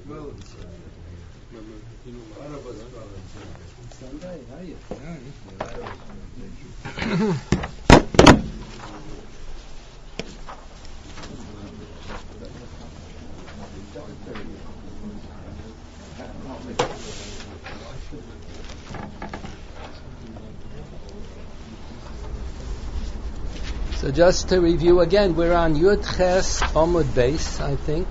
So just to review again, we're on Yud Ches Amud Beis, I think.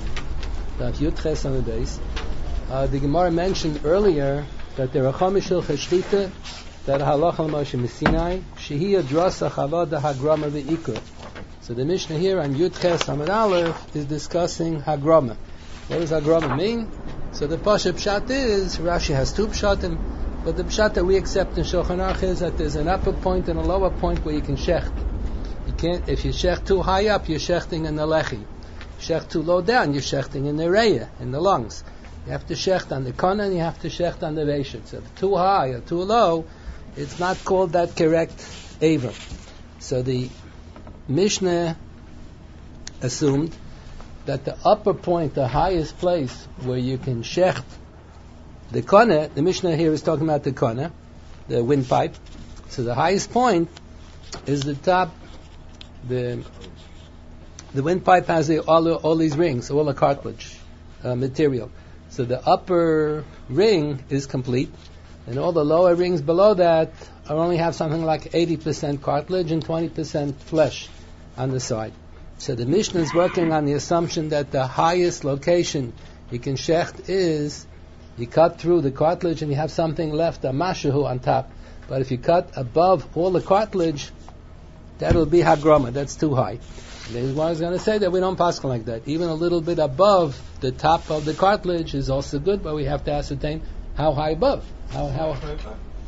Yud Ches Amud Beis. The Gemara mentioned earlier that there are Chamishul Cheshchita, that Halach al Moshe Missinai, Shehi Adrasa Chavada Hagrama V'Ikur. So the Mishnah here on Yud Ches Amud Aleph is discussing Hagrama. What does Hagrama mean? So the Pasha Pshat is, Rashi has two Pshatim, but the Pshat that we accept in Shulchan Aruch is that there's an upper point and a lower point where you can shecht. You can't, if you shecht too high up, you're shechting in the lechi. Shecht too low down, you're shechting in the reya, in the lungs. You have to shecht on the kana and you have to shecht on the veshet. So if too high or too low, it's not called that correct aver. So the Mishnah assumed that the upper point, the highest place where you can shecht the kana, the Mishnah here is talking about the kana, the windpipe. So the highest point is the top. The windpipe has all these rings, all the cartilage material. So the upper ring is complete, and all the lower rings below that only have something like 80% cartilage and 20% flesh on the side. So the Mishnah is working on the assumption that the highest location you can shecht is you cut through the cartilage and you have something left, a mashahu on top. But if you cut above all the cartilage, that will be hagrama. That's too high. And one is going to say that we don't paskin like that. Even a little bit above the top of the cartilage is also good, but we have to ascertain how high above. How That's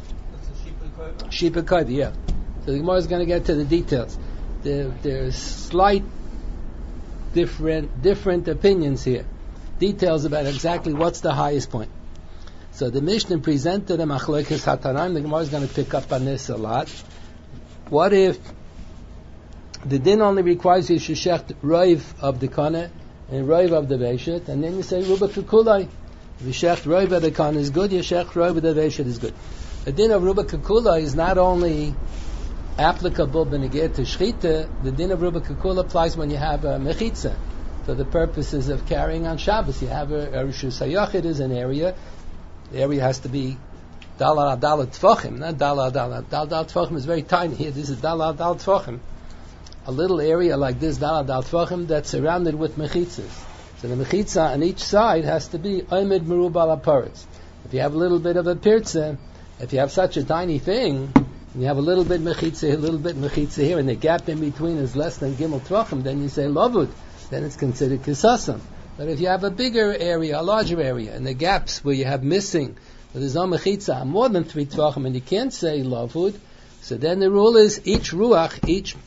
a Sheep Koida, yeah. So the Gemara is going to get to the details. There's slight different opinions here. Details about exactly what's the highest point. So the Mishnah presented a machlokes hatanaim. The Gemara is going to pick up on this a lot. What if the din only requires you to shecht roiv of the kana and roiv of the veshet, and then you say ruba kukulai. If you shecht roiv of the kana is good, you shecht roiv of the veshet is good. The din of ruba kukulai is not only applicable b'negeh to shchita. The din of ruba kukula applies when you have a mechitza for the purposes of carrying on Shabbos. You have a rishus hayachid is an area. The area has to be dalal tfachim, not dalal. Dalal tfachim is very tiny. Here, this is dalal tfachim. A little area like this, dalal tfachim, that's surrounded with mechitzas. So the mechitza on each side has to be oimid merubal aparetz. If you have a little bit of a pirtza, if you have such a tiny thing, and you have a little bit mechitza here, and the gap in between is less than gimel tfachim, then you say lavud. Then it's considered kisasam. But if you have a bigger area, a larger area, and the gaps where you have missing, where there's no mechitza, more than 3 tvachim, and you can't say lavud, so then the rule is each ruach, each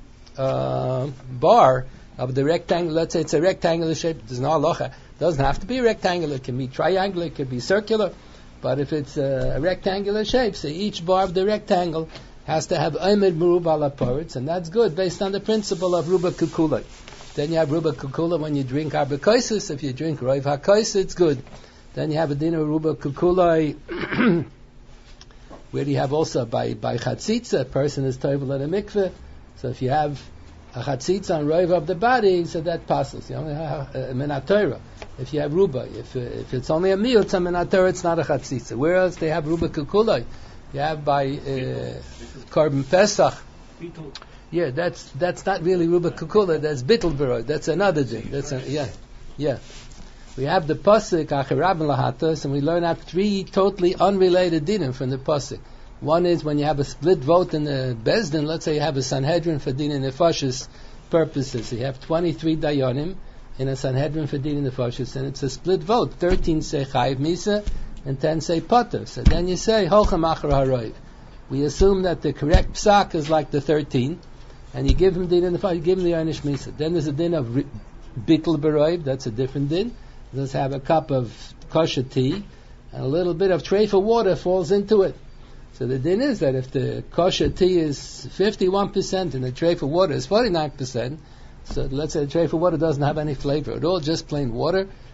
bar of the rectangle, let's say it's a rectangular shape, there's no halacha, it doesn't have to be rectangular, it can be triangular, it could be circular, but if it's a rectangular shape, so each bar of the rectangle has to have oimid merubal aparetz, and that's good based on the principle of ruba kukula. Then you have ruba kukula when you drink arba kaisis. If you drink roiv hakais, it's good. Then you have a din of ruba kukula where you have also by chatzitza, a person is toivel at a mikveh. So if you have a chatzitza on roiv of the body, so that passes. You only have a minat. If you have ruba, if it's only a meal, it's a minat. It's not a chatzitza. Whereas they have ruba kukula, you have by Korban Pesach. Yeah, that's not really ruba kukula. That's bittul beroi. That's another thing. Yeah. We have the pasuk acharab lahatos, and we learn out 3 totally unrelated dinim from the pasuk. One is when you have a split vote in the Bezdin. Let's say you have a Sanhedrin for din and nefashis purposes. So you have 23 dayanim in a Sanhedrin for din and nefashis, and it's a split vote. 13 say chayiv misa, and 10 say potter. So then you say holchem achar haroiv. We assume that the correct psak is like the 13. And you give him din in the fire, you give him the Einish Misa. Then there's a din of bittul beroiv, that's a different din. Let's have a cup of kosher tea, and a little bit of treifa water falls into it. So the din is that if the kosher tea is 51% and the treifa water is 49%, so let's say the treifa water doesn't have any flavor at all, just plain water,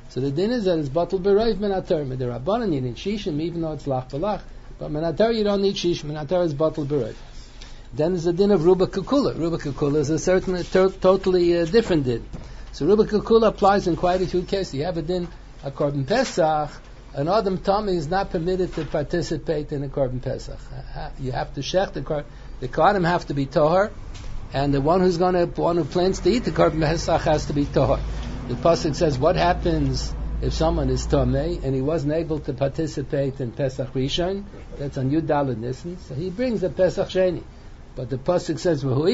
So the din is that it's batal b'roiv minatar. Midirabanan you need shishim even though it's lach b'lach. But minatar you don't need shishim. Minatar is batal b'roiv. Then there's the din of ruba kukula. Ruba kukula is a certain totally different din. So ruba kukula applies in quite a few cases. You have a din a korban pesach. An adam tummy is not permitted to participate in a korban pesach. You have to shech the kohanim have to be tohar, and the one who plans to eat the korban pesach has to be tohar. The pasuk says, what happens if someone is tomei and he wasn't able to participate in Pesach Rishon? That's on Yud Daled Nisan. So he brings a Pesach Sheni. But the pasuk says, "V'hu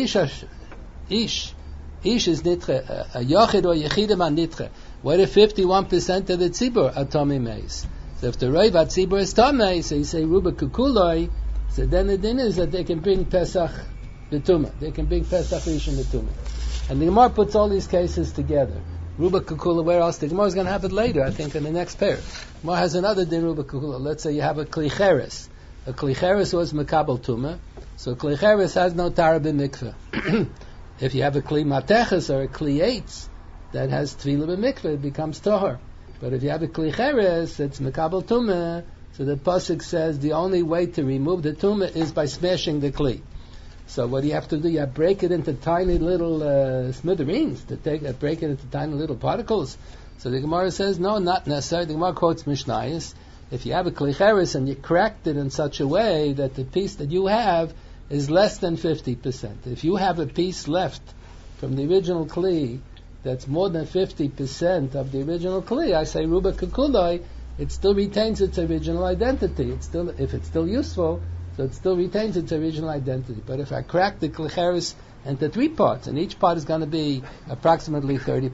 ish is nitre, a yochid or yechidim on nitre." What if 51% of the tzibur are tomei meis? So if the roiv tzibur is tomei, so you say ruba kukuloi. So then the din is that they can bring Pesach b'tumah. They can bring Pesach Rishon b'tumah. And the Gemara puts all these cases together. Ruba kukula, where else? The Gemara is going to have it later, I think, in the next pair. Gemara has another din ruba kukula. Let's say you have a klicheres. A klicheres was mekabel tumah. So kli cheres has no tara b'mikveh. If you have a kli mateches or a kli eitz that has tefillah b'mikveh, it becomes tohar. But if you have a kli cheres, it's mekabel tumah. So the pasuk says the only way to remove the tumah is by smashing the kli. So what do you have to do? You have to break it into tiny little smithereens, break it into tiny little particles. So the Gemara says, no, not necessarily. The Gemara quotes Mishnayos. If you have a kli cheres and you cracked it in such a way that the piece that you have is less than 50%. If you have a piece left from the original kli that's more than 50% of the original kli, I say ruba kukuloi, it still retains its original identity. If it's still useful, so it still retains its original identity. But if I crack the kli cheres into 3 parts, and each part is going to be approximately 30%,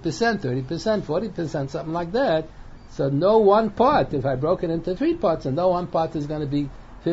40%, something like that, so no one part, if I broke it into 3 parts, and no one part is going to be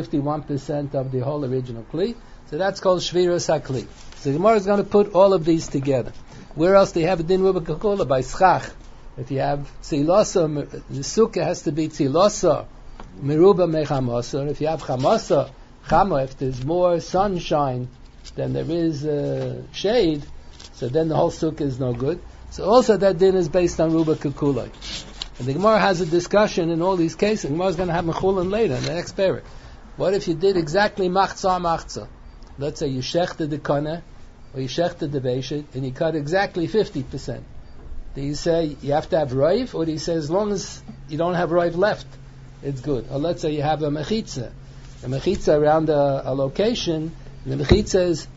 51% of the whole original kli. So that's called shviras hakli. So the Gemara is going to put all of these together. Where else do you have a din ruba kukula? By schach. If you have tzilosa, the sukkah has to be tzilosa, meruba mechamasa. If you have chamasa, chama, if there's more sunshine than there is shade, so then the whole sukkah is no good. So also that din is based on ruba kukula. And the Gemara has a discussion in all these cases. The Gemara is going to have mechulin later in the next parak. What if you did exactly machza? Let's say you shechted the kana, or you shechted the beishit, and you cut exactly 50%. Do you say you have to have roiv, or do you say as long as you don't have roiv left, it's good? Or let's say you have a mechitza around a location, and the mechitza is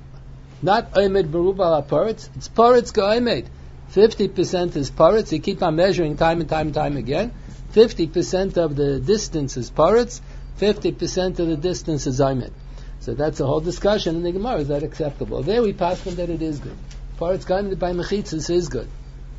not oimed beruba ala paretz, it's paretz ga'oimed. 50% is paretz, you keep on measuring time and time again. 50% of the distance is paretz, 50% of the distance is oimed. So that's a whole discussion in the Gemara. Is that acceptable? There we pass on that it is good. Paretz ga'oimed by mechitzas is good.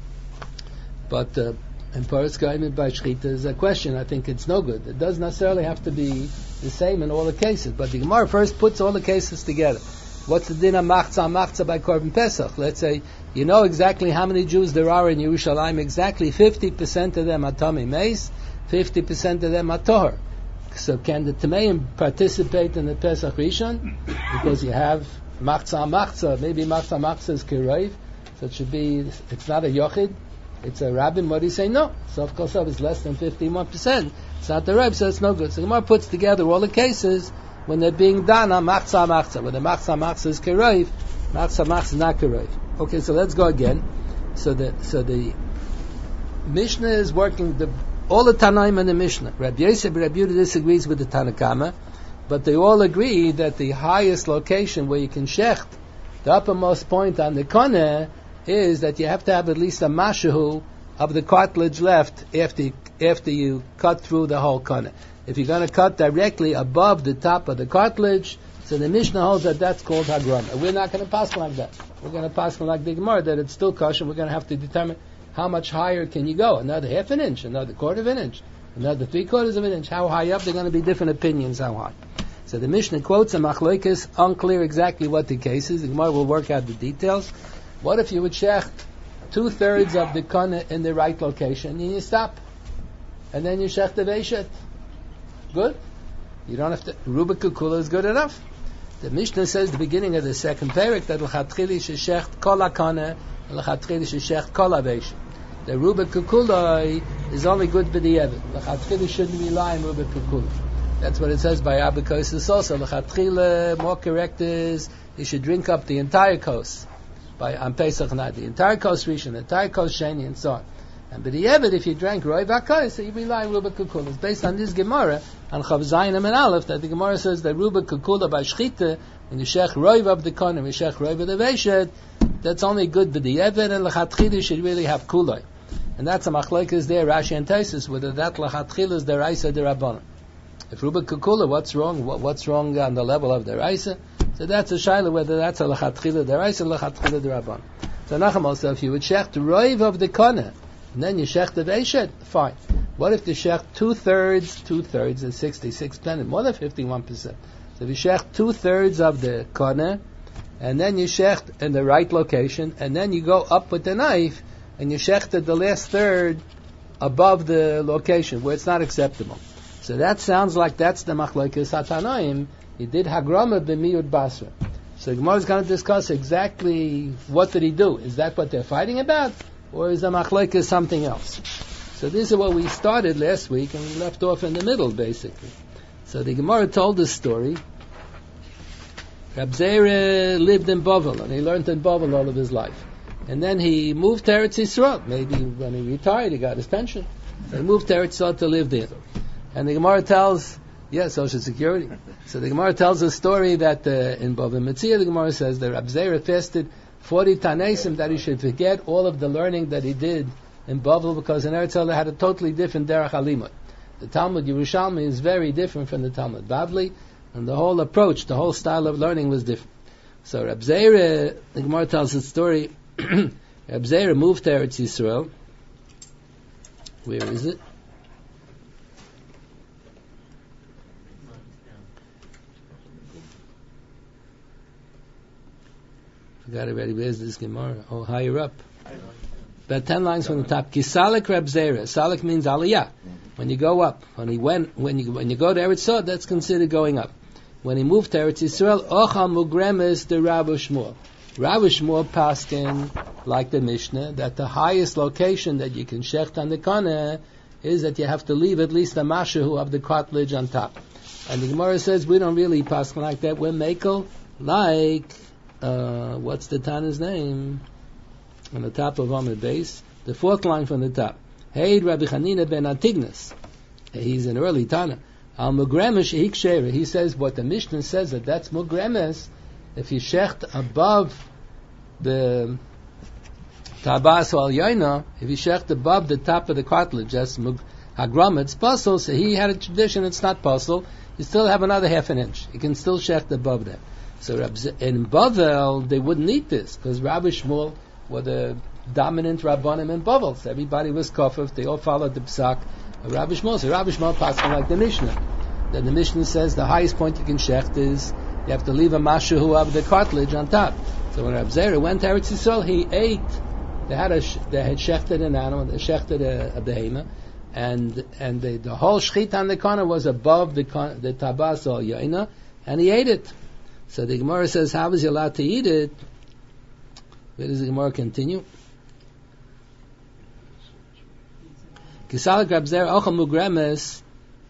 But and paretz ga'oimed by shchita is a question. I think it's no good. It doesn't necessarily have to be the same in all the cases. But the Gemara first puts all the cases together. What's the din of machza by korban pesach? Let's say you know exactly how many Jews there are in Yerushalayim. Exactly 50% of them are tamei meis, 50% of them are tohar. So can the tameim participate in the Pesach Rishon? Because you have machza. Maybe machza is kiroiv. So it should be. It's not a yochid. It's a rabbin. What do you say? No. So of course it's less than 51%. It's not the rab, so it's no good. So the Gemara puts together all the cases when they're being done on machza. When the machza is kiroiv, machza is not kiroiv. Okay, so let's go again. So the Mishnah is working all the Tanaim in the Mishnah. Rabbi Yosef, Rabbi Yehuda disagrees with the Tanakama, but they all agree that the highest location where you can shecht, the uppermost point on the koneh, is that you have to have at least a mashahu of the cartilage left after you cut through the whole koneh. If you're going to cut directly above the top of the cartilage, so the Mishnah holds that that's called hagrama. We're not going to pass like that. We're going to pass like the Gemara that it's still kosher. We're going to have to determine how much higher can you go? Another half an inch, another quarter of an inch, another 3/4 of an inch. How high up? There are going to be different opinions how high. So the Mishnah quotes a machlokes, unclear exactly what the case is. The Gemara will work out the details. What if you would shecht 2/3 of the kana in the right location and you stop, and then you shecht the veishet? Good. You don't have to. Ruba kukula is good enough. The Mishnah says the beginning of the second parak that l'chatchili sheshecht kol hakana, l'chatchili sheshecht kol haveishet. The Ruba Kukulai is only good b'di'evet. L'chatchila shouldn't rely on Ruba Kukulai. That's what it says by Abba Kosis also. L'chatchila, more correct is, you should drink up the entire kos on Pesach night, the entire kos Rishon, the entire kos Sheni, and so on. And b'di'evet, if you drank Roi V'Akos, so you rely on Ruba Kukulai. It's based on this Gemara, on Chav Zayin and Aleph, that the Gemara says that Ruba Kukulai by Shchita, when you shech Roi Vav the Konim, you shech Roi Vav the Veshet, that's only good b'di'evet, and l'chatchila should really have Kulai. And that's a machlekes there, Rashi and Taisus, whether that l'chatchila is deraisa derabbanan. If Ruba Kukula, what's wrong? What's wrong on the level of deraisa? So that's a shaila whether that's a l'chatchila deraisa or l'chatchila derabbanan. So Nachum also, if you would shech the roiv of the kona, and then you shech the veshet, fine. What if you shech 2/3 is 66%, more than 51%? So if you shech 2/3 of the kona, and then you shech in the right location, and then you go up with the knife, and you shechted the last third above the location where it's not acceptable. So that sounds like that's the machlokes hatanoim. He did hagrama b'miyud basra. So Gemara is going to discuss exactly what did he do. Is that what they're fighting about, or is the machlokes something else? So this is what we started last week, and we left off in the middle basically. So the Gemara told this story. Reb Zera lived in Bavel, and he learned in Bavel all of his life. And then he moved to Eretz Yisrael. Maybe when he retired, he got his pension. So he moved to Eretz Yisrael to live there. And the Gemara tells, Social Security. So the Gemara tells a story that in Bava Metzia, the Gemara says that Reb Zera fasted 40 Tanesim, that he should forget all of the learning that he did in Bavel, because in Eretz Yisrael they had a totally different Derech Halimut. The Talmud Yerushalmi is very different from the Talmud Bavli, and the whole approach, the whole style of learning was different. So Reb Zera, the Gemara tells the story, Reb Zera moved to Eretz Yisrael. Where is it? Forgot already. Where's this Gemara? Oh, higher up. About 10 lines from the top. Kisalik Reb Zera. Salik means aliyah. When you go up. When you go to Eretz Yisrael, that's considered going up. When he moved to Eretz Yisrael, Ochal Mugremes de Rabbi Shmuel. Rabbi Shmuel paskin, like the Mishnah, that the highest location that you can shecht on the Kana is that you have to leave at least a mashahu of the cartilage on top. And the Gemara says we don't really paskin like that. We're makel like, what's the Tana's name? On the top of Amud base, the fourth line from the top. Hey, Rabbi Chanina ben Antignas. He's an early Tana. Al Mugremes Shehik Shera. He says what the Mishnah says that's Mugremes. If you shecht above the tabas or yaina, if you shecht above the top of the cartilage, that's hagram, it's puzzle. So he had a tradition, it's not puzzle. You still have another half an inch. You can still shecht above that. So in Bavel, they wouldn't eat this, because Rabbi Shmuel were the dominant Rabbanim in Bavel. So everybody was kofif, they all followed the psak of Rabbi Shmuel. So Rabbi Shmuel passed like the Mishnah. Then the Mishnah says the highest point you can shecht is you have to leave a mashahu of the cartilage on top. So when Reb Zera went to Eretz Yisrael, he ate. They had shechted an animal, they shechted a behema, and the whole shchit on the corner was above the tabas or yaina, and he ate it. So the Gemara says, how was he allowed to eat it? Where does the Gemara continue? Kisalik Reb Zera ochel mugremes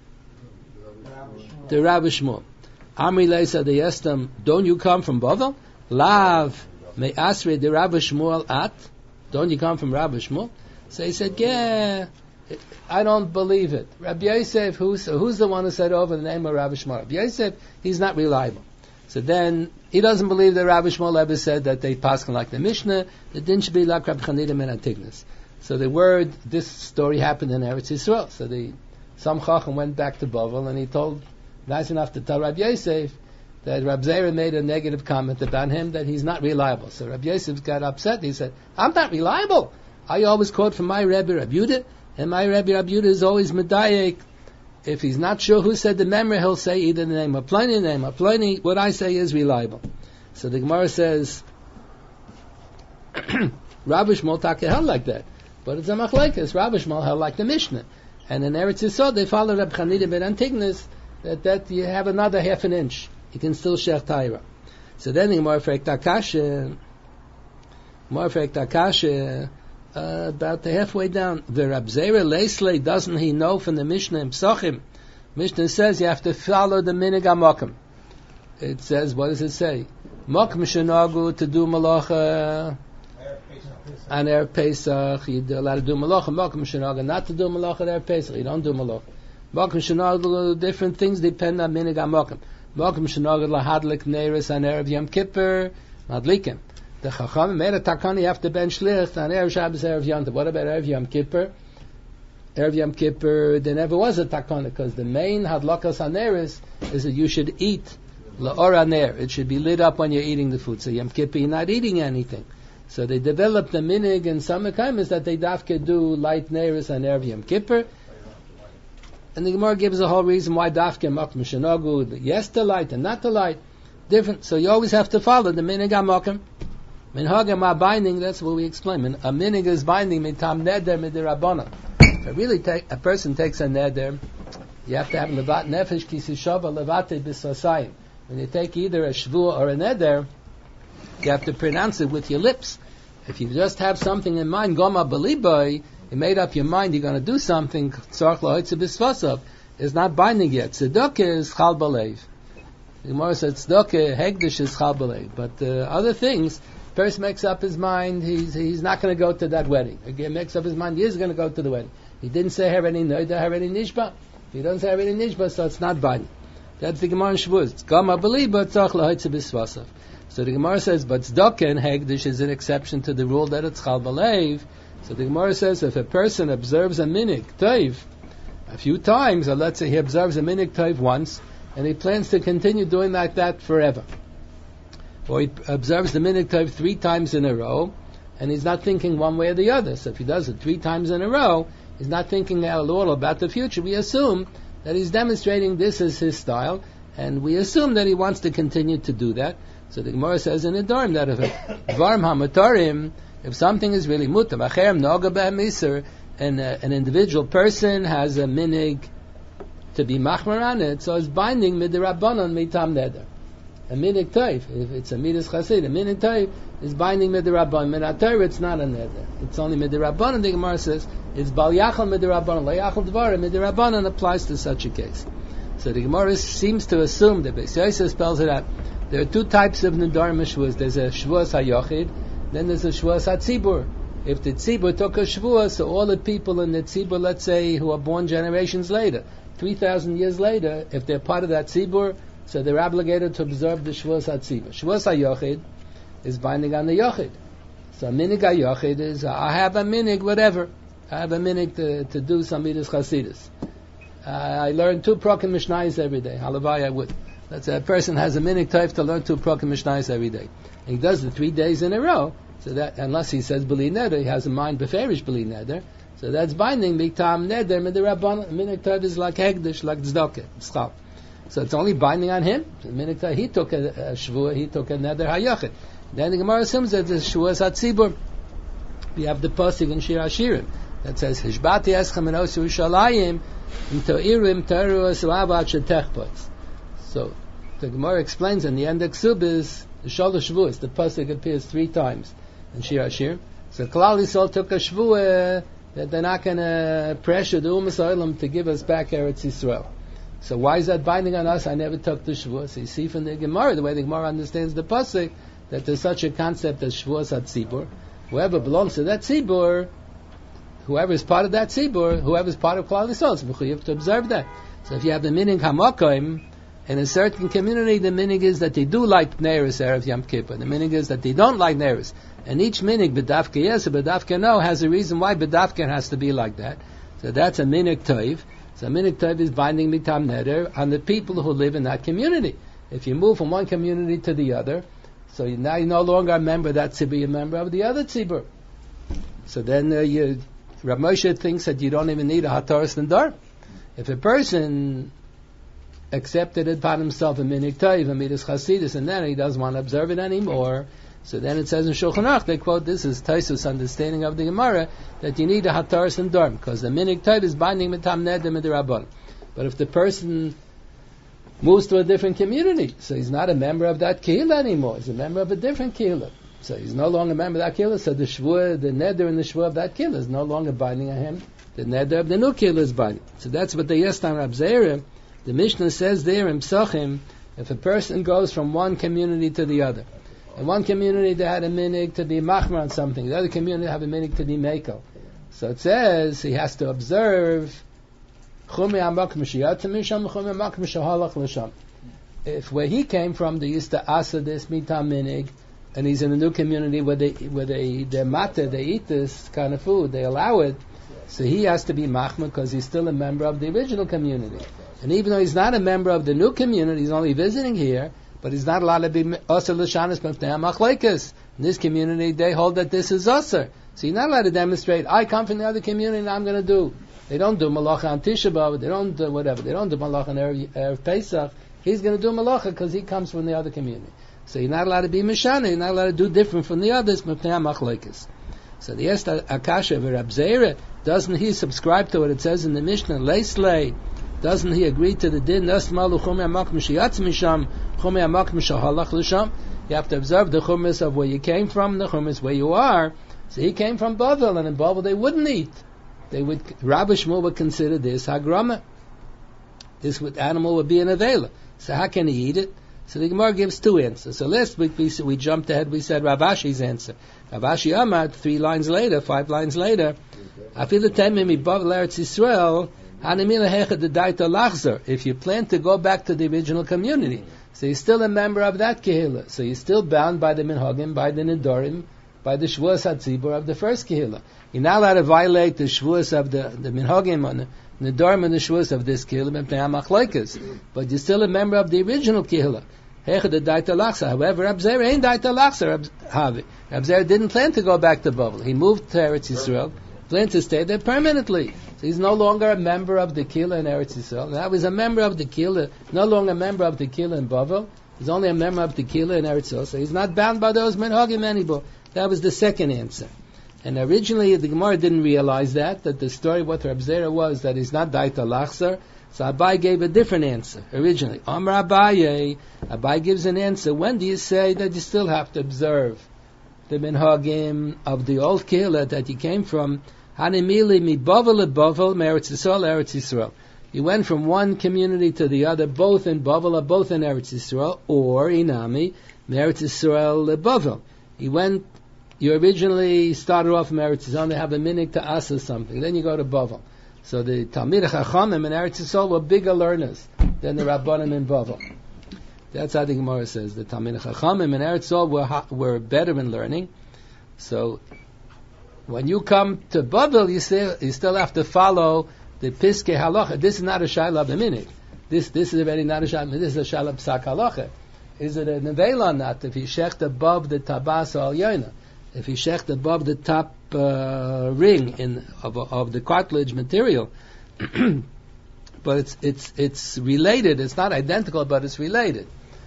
the Rabbi Shmuel. Amri Leisa de Yestam, don't you come from Bavel? Lav me asri de Rabbi Shmuel at? Don't you come from Rabbi Shmuel? So he said, yeah, I don't believe it. Rabbi Yosef, who's the one who said over the name of Rabbi Shmuel? Rabbi Yosef, he's not reliable. So then, he doesn't believe that Rabbi Shmuel ever said that they paskin like the Mishnah, that didn't should be like Rabbi Chanina ben Antignas. So the word, this story happened in Eretz Yisrael. So some Chacham went back to Bavel, and he told, nice enough to tell Rabbi Yosef that Rabbi Zera made a negative comment about him, that he's not reliable. So Rabbi Yosef got upset. He said, I'm not reliable. I always quote from my Rebbe Rabbi Yehuda, and my Rebbe Rabbi Yehuda is always medayek. If he's not sure who said the memory, he'll say either the name of Pliny, the name of Pliny. What I say is reliable. So the Gemara says, Rabbi Shmuel Taka held like that. But it's a machlekes. Rabbi Shmuel held like the Mishnah. And in Eretz Yisrael, they follow Rabbi Chanina ben Antignas, that you have another half an inch. You can still shech taira. So then the Gemara fragt Akasha, about the halfway down. The Rab Zera Leisley, doesn't he know from the Mishnah in Psachim? Mishnah says you have to follow the minig hamokim. It says, what does it say? Mokim shenagu to do malacha on Erev Pesach. You're allowed to do malacha. Mokim shenagu not to do malacha on Erev Pesach. You don't do malacha. Mokim shenagu, different things depend on minig hamokim. Mokim shenagu lahadlik neiris on Erev Yom Kippur, madlikim. The Chacham made a takana, you have to ben shlicht on Erev Shabbos, Erev Yom Tov. What about Erev Yom Kippur? Erev Yom Kippur, there never was a takana, because the main hadlakas haneris is that you should eat la'or haner. It should be lit up when you're eating the food. So Yom Kippur, you're not eating anything. So they developed the minig in some is that they dafke do light neris on Erev Yom Kippur. And the Gemara gives a whole reason why dafke makom shenagu, yes to light and not to light. Different. So you always have to follow the minig hamokim. Minhagim ma binding, that's what we explain. A minig is binding mitam neder midirabbanan. If really a person takes a neder, you have to have levat nefesh kisishava levate b'sasayim. When you take either a shvuah or a neder, you have to pronounce it with your lips. If you just have something in mind, goma beliboy, you made up your mind you're going to do something, tzarich lahoitze b'svasav, is not binding yet. Tzedakah is chal b'leiv. The Gemara says tzedakah, hegdish is chal b'leiv. But other things, person makes up his mind, he's not going to go to that wedding. Again, makes up his mind, he is going to go to the wedding. He didn't say Hareni Noida, Hareni Nishba. If he doesn't say Hareni Nishba, so it's not binding. That's the Gemara in Shavuos. It's Gama Beliba, Tzach Lahoitze B'Svasav. So the Gemara says, but Tzedakah and Hegdish is an exception to the rule that it's Chal B'Leiv. So the Gemara says, if a person observes a minig, Toiv, a few times, or let's say he observes a minig Toiv once, and he plans to continue doing like that forever. Or he observes the minig Toiv 3 times in a row, and he's not thinking one way or the other. So if he does it 3 times in a row, he's not thinking at all about the future. We assume that he's demonstrating this as his style, and we assume that he wants to continue to do that. So the Gemara says in the Dorm that if Varm HaMatarim, if something is really mutar, and an individual person has a minig to be machmer on it, so it's binding midirabbanon mitam neder. A minig toiv, if it's a midas chasid, a minig toiv is binding midirabbanon. Minator, it's not a neder. It's only midirabbanon. The Gemara says it's bal yachal midirabbanon, la yachal dvarim midirabbanon applies to such a case. So the Gemara seems to assume that Beis Yosef spells it out. There are 2 types of nedarim shvuas. There's a shvuas hayochid, then there's a shvuas hatzibur. If the tzibur took a shvuah, so all the people in the tzibur, let's say, who are born generations later, 3,000 years later, if they're part of that tzibur, so they're obligated to observe the shvuas hatzibur. Shvuas hayochid is binding on the yochid. So minig hayochid is, I have a minig, whatever. I have a minig to do some midas chasidus. I learn 2 prokim mishnayos every day. Halavai I would. That's a person has a minig toif to learn 2 prokim mishnayos every day. And he does it 3 days in a row. So that, unless he says beli neder, he has a mind beferish beli neder. So that's binding miktam neder midirabban. Minig toif is like hegdish, like tzedakah, tzchal. So it's only binding on him. Minig toif, he took a shvuah, he took a neder hayachid. Then the Gemara assumes that the shvuah is hatzibur. We have the pasuk in Shir Hashirim that says Hishbati eschem en osu Yerushalayim imtoirim teru esuavat shetechpots. So the Gemara explains in the end of Ksubis, the Shalosh Shavuos, the pasuk appears 3 times in Shir Hashirim. So Klal Yisrael took a shvuah that they're not going to pressure the Umas Olam to give us back Eretz Yisrael. So why is that binding on us? I never took the shvuah. So you see from the Gemara, the way the Gemara understands the pasuk, that there's such a concept as shvuas hatzibur. Whoever belongs to that tzibur, whoever is part of that tzibur, whoever is part of Klal Yisrael, so you have to observe that. So if you have the minig hamakim, in a certain community, the minig is that they do like Neris Erev Yom Kippur. The minig is that they don't like Neris. And each minig, B'dafke yes or B'dafke no, has a reason why B'dafke has to be like that. So that's a minig toiv. So a minig toiv is binding mitam neder on the people who live in that community. If you move from one community to the other, so now you're no longer a member of that tzibur, you're a member of the other tzibur. So then Rav Moshe thinks that you don't even need a hataras nidar. If a person accepted it upon himself a minig toiv, a midas chasidus, and then he doesn't want to observe it anymore, so then it says in Shulchan Aruch, they quote, this is Taisus' understanding of the Gemara, that you need a hataras nidar, because the minig toiv is binding mitam neder midirabban. But if the person moves to a different community, so he's not a member of that kehillah anymore, he's a member of a different kehillah. So he's no longer a member of that killer, so the neder and the shvua of that killer is no longer binding on him. The neder of the new killer is binding. So that's what the Yestam Rab Zeira, the Mishnah says there in Psachim, if a person goes from one community to the other, in one community they had a minig to be machmer on something, the other community have a minig to be mekel. So it says he has to observe if where he came from they used to asa this mitam minig, and he's in a new community where they're mata, they eat this kind of food, they allow it, so he has to be machmer because he's still a member of the original community. And even though he's not a member of the new community, he's only visiting here, but he's not allowed to be osir l'shanis b'mtei machlekes. In this community, they hold that this is osir. So you're not allowed to demonstrate, I come from the other community and I'm going to do. They don't do malacha on Tisha B'Av, they don't do whatever. They don't do malacha on Erev Pesach. He's going to do malacha because he comes from the other community. So you're not allowed to be mishana, you're not allowed to do different from the others, b'mtei machlekes. So the Yesta Akasha of Rab Zeira, doesn't he subscribe to what it says in the Mishnah, Leislei, doesn't he agree to the din? You have to observe the chumas of where you came from, the chumas where you are. So he came from Bavel, and in Bavel they wouldn't eat. Rabbi Shmuel would consider this hagrama. This animal would be an avela. So how can he eat it? So the Gemara gives two answers. So last week we jumped ahead, we said Rav Ashi's answer. Rav Ashi Amar, 5 lines later, Afilu temim mi Bavel Eretz Yisrael, if you plan to go back to the original community, so you're still a member of that kehillah, so you're still bound by the minhagim, by the nedorim, by the shvuas hatzibur of the first kehillah. You're not allowed to violate the shvuas of the minhagim and the nedorim and the shvuas of this kehillah, but you're still a member of the original kehillah. However, Rab Zeira ain't daita lachsa. Rab Zeira didn't plan to go back to Bavel. He moved to Eretz Yisrael, planned to stay there permanently. So he's no longer a member of the Kila in Eretz Yisrael. Now he's a member of the Kila, no longer a member of the Kila in Bavel. He's only a member of the Kila in Eretz Yisrael. So he's not bound by those minhagim anymore. That was the second answer. And originally the Gemara didn't realize that the story of what Rab Zeira was, that he's not daita lachser. So Abai gave a different answer originally. Amar Abaye, Abai gives an answer. When do you say that you still have to observe the minhagim of the old Kila that you came from? Hanimili mi Bavel le Bavel, Eretz Yisrael, Eretz Yisrael. You went from one community to the other, both in Bavel or both in Eretz Yisrael, or Inami, Eretz Yisrael le Bavel. You originally started off in Eretz Yisrael, they have a minig to asa something, then you go to Bavel. So the Talmid Chachamim in Eretz Yisrael were bigger learners than the Rabbanim in Bavel. That's how the Gemara says. The Talmid Chachamim in Eretz Yisrael were better in learning. So when you come to Bavel, you still have to follow the Piskei Halacha. This is not a Shaila of the Minig. This is already not a Shaila. This is a Shaila Psak Halacha. Is it a Nevela or not? If he shecht above the Tabas Al Yaina, if he shecht above the top ring of the cartilage material, but it's related. It's not identical, but it's related.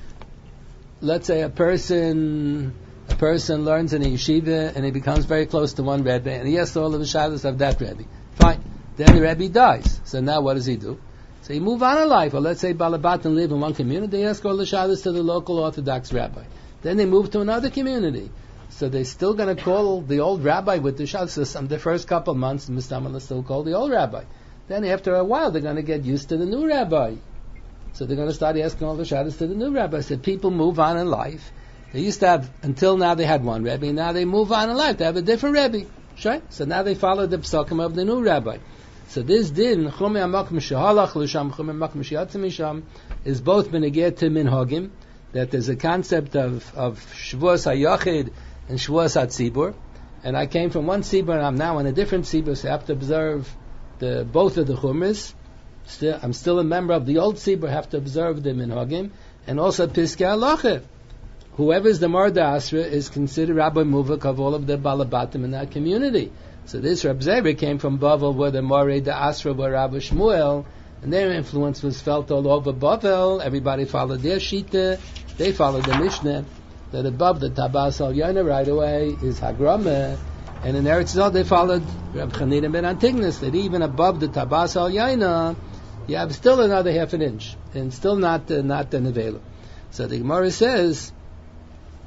Let's say a person learns in a yeshiva and he becomes very close to one Rebbe and he has all of the shadows of that Rebbe. Fine. Then the Rebbe dies. So now what does he do? So he move on in life. Or let's say Balabatan live in one community, they ask all the shadows to the local Orthodox rabbi. Then they move to another community. So they're still going to call the old rabbi with the shadows. So the first couple months, the Mistamah will still call the old rabbi. Then after a while, they're going to get used to the new rabbi. So they're going to start asking all the shadows to the new rabbi. So people move on in life. They used to have, until now they had one Rebbe, now they move on in life, they have a different Rebbe. Sure? So now they follow the psakim of the new Rabbi. So this din, Chumei HaMakom Shehalach L'Sham, Chumei HaMakom Sheyatzim Misham, is both beneged to minhagim, that there's a concept of Shavuos HaYachid and Shavuos HaTzibur, and I came from one Tzibur and I'm now in a different Tzibur, so I have to observe both of the Chumras. I'm still a member of the old Tzibur, have to observe the minhagim, and also Piskei Halacha. Whoever is the Marda Asra is considered Rabbi Muvak of all of the Balabatim in that community. So this Rab Zeira came from Bavel, where the Marda Asra were Rabbi Shmuel, and their influence was felt all over Bavel. Everybody followed their Shita. They followed the Mishnah that above the Tabas Al Yana right away is Hagrama, and in Eretz Yisrael they followed Rab Chanina ben Antignus that even above the Tabas Al Yana you have still another half an inch, and still not the Nevela. So the Gemara says,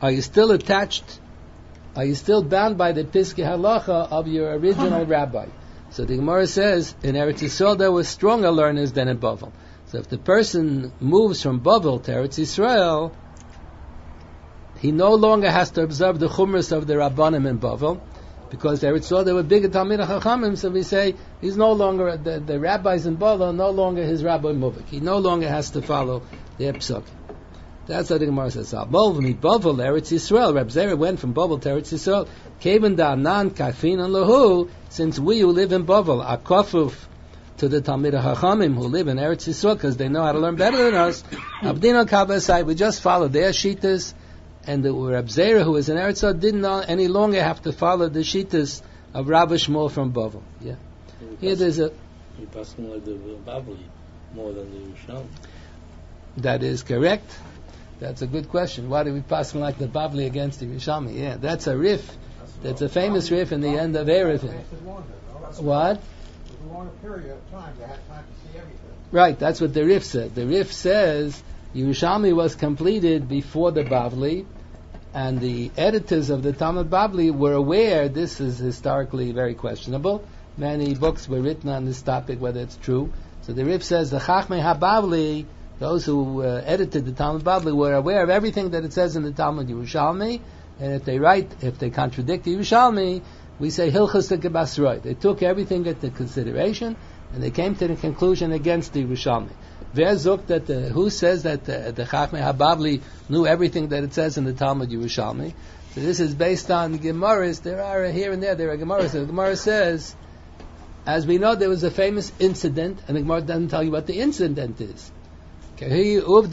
Are you still attached? Are you still bound by the Piskei Halacha of your original rabbi? So the Gemara says, in Eretz Yisrael there were stronger learners than in Bavel. So if the person moves from Bavel to Eretz Yisrael, he no longer has to observe the chumras of the Rabbanim in Bavel, because Eretz Yisrael there were bigger Talmidei Chachamim, so we say he's no longer, the rabbis in Bavel are no longer his Rabbi Muvik. He no longer has to follow their psukim. That's what the Gemara says. Bavel, Eretz Yisrael. Reb Zera went from Bavel to Eretz Yisrael. Kevan da'anan kafin and lahu. Since we who live in Bavel are kafuf to the Talmidei Chachamim who live in Eretz Yisrael because they know how to learn better than us. Abdina Kabasai. We just follow their shittas, and the Reb Zera who is in Eretz Yisrael didn't any longer have to follow the shittas of Rabbi Shmuel from Bavel. Yeah. Here there's a. He passed like the Babli more than the Yerushalmi. That is correct. That's a good question. Why do we pass like the Bavli against the Yerushalmi? Yeah, that's a riff. That's a famous riff in the end of Erevin. What? It was a longer period of time. They had time to see everything. Right, that's what the riff said. The riff says Yerushalmi was completed before the Bavli, and the editors of the Talmud Bavli were aware this is historically very questionable. Many books were written on this topic, whether it's true. So the riff says the Chachmei HaBavli, those who edited the Talmud Bavli, were aware of everything that it says in the Talmud Yerushalmi, and if they contradict the Yerushalmi, we say Hilchos Basroi. They took everything into consideration, and they came to the conclusion against the Yerushalmi. Who says that the Chachmei HaBavli knew everything that it says in the Talmud Yerushalmi? So this is based on Gemaras. There are here and there are Gemaras. The Gemara says, as we know, there was a famous incident, and the Gemara doesn't tell you what the incident is. There was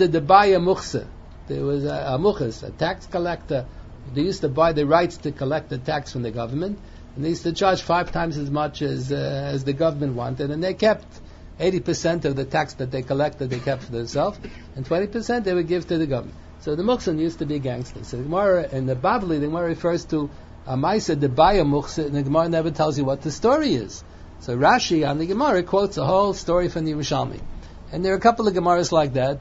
a muchas, a tax collector. They used to buy the rights to collect the tax from the government, and they used to charge 5 times as much as the government wanted, and they kept 80% of the tax that they collected, they kept for themselves, and 20% they would give to the government. So the muchsan used to be gangsters. So the Gemara in the Bavli, the Gemara refers to a Maisa the Baya muchsa, and the Gemara never tells you what the story is. So Rashi on the Gemara quotes a whole story from the Yerushalmi. And there are a couple of Gemaras like that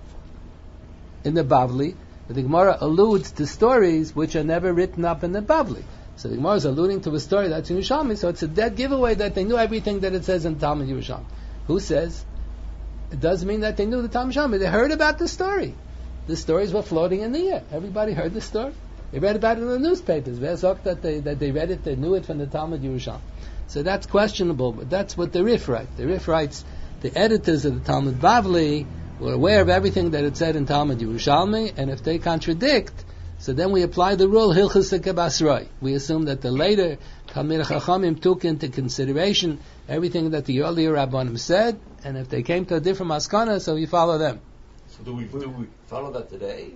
in the Bavli, but the Gemara alludes to stories which are never written up in the Bavli. So the Gemara is alluding to a story that's in Yerushalmi, so it's a dead giveaway that they knew everything that it says in Talmud Yerushalmi. Who says? It doesn't mean that they knew the Talmud Yerushalmi. They heard about the story. The stories were floating in the air. Everybody heard the story. They read about it in the newspapers. That they read it, they knew it from the Talmud Yerushalmi. So that's questionable, but that's what the Rif writes. The Rif writes, the editors of the Talmud Bavli were aware of everything that it said in Talmud Yerushalmi, and if they contradict, so then we apply the rule Hilchos Basroi. We assume that the later Talmidei Chachamim took into consideration everything that the earlier Rabbanim said, and if they came to a different maskana, so we follow them. So do we follow that today?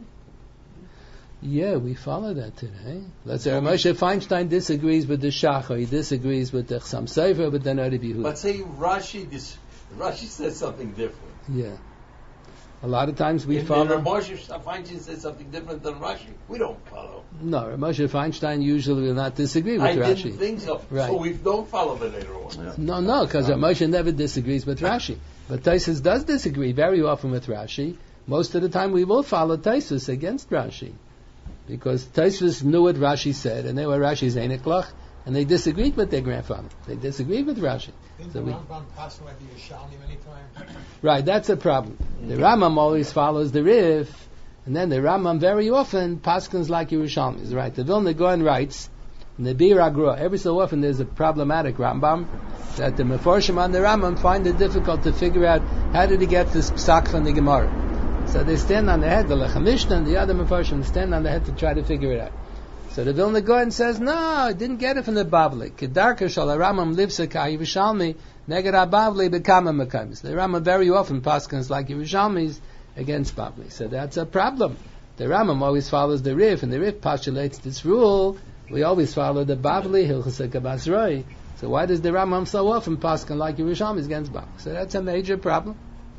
Yeah, we follow that today. Let's say Moshe Feinstein disagrees with the Shachar, he disagrees with the Chassam Sofer, but then Rabbi Yehuda. Let's say Rashi says something different. Yeah. A lot of times we follow. And Moshe Feinstein says something different than Rashi. We don't follow. No, Moshe Feinstein usually will not disagree with Rashi. I didn't think so. Right. So we don't follow the later one. Yeah. No, because Moshe never disagrees with Rashi. But Taisus does disagree very often with Rashi. Most of the time we will follow Taisus against Rashi. Because Taisus knew what Rashi said, and they were Rashi's Einiklach, and they disagreed with their grandfather. They disagreed with Rashi. Didn't the Rambam pass like the Yerushalmi many times? Right, that's a problem. The Rambam always follows the Rif, and then the Rambam very often paskins like Yerushalmi. Right, the Vilna Gaon writes, in the Bir Agra, every so often there's a problematic Rambam, that the Meforshim on the Rambam find it difficult to figure out how did he get this psak from the Gemara. So they stand on the head, the Lechamishna and the other Mefarshim stand on the head to try to figure it out. So the Vilna Gaon says, no, I didn't get it from the Bavli. Kedarka shal Ramam livsa ka Yerushalmi neged Bavli bekama mekaymis. The Rambam very often paskins like Yerushalmis against Bavli. So that's a problem. The Rambam always follows the Rif, and the Rif postulates this rule. We always follow the Bavli, Hilchos Basroi. So why does the Rambam so often paskin like Yerushalmis against Bavli? So that's a major problem.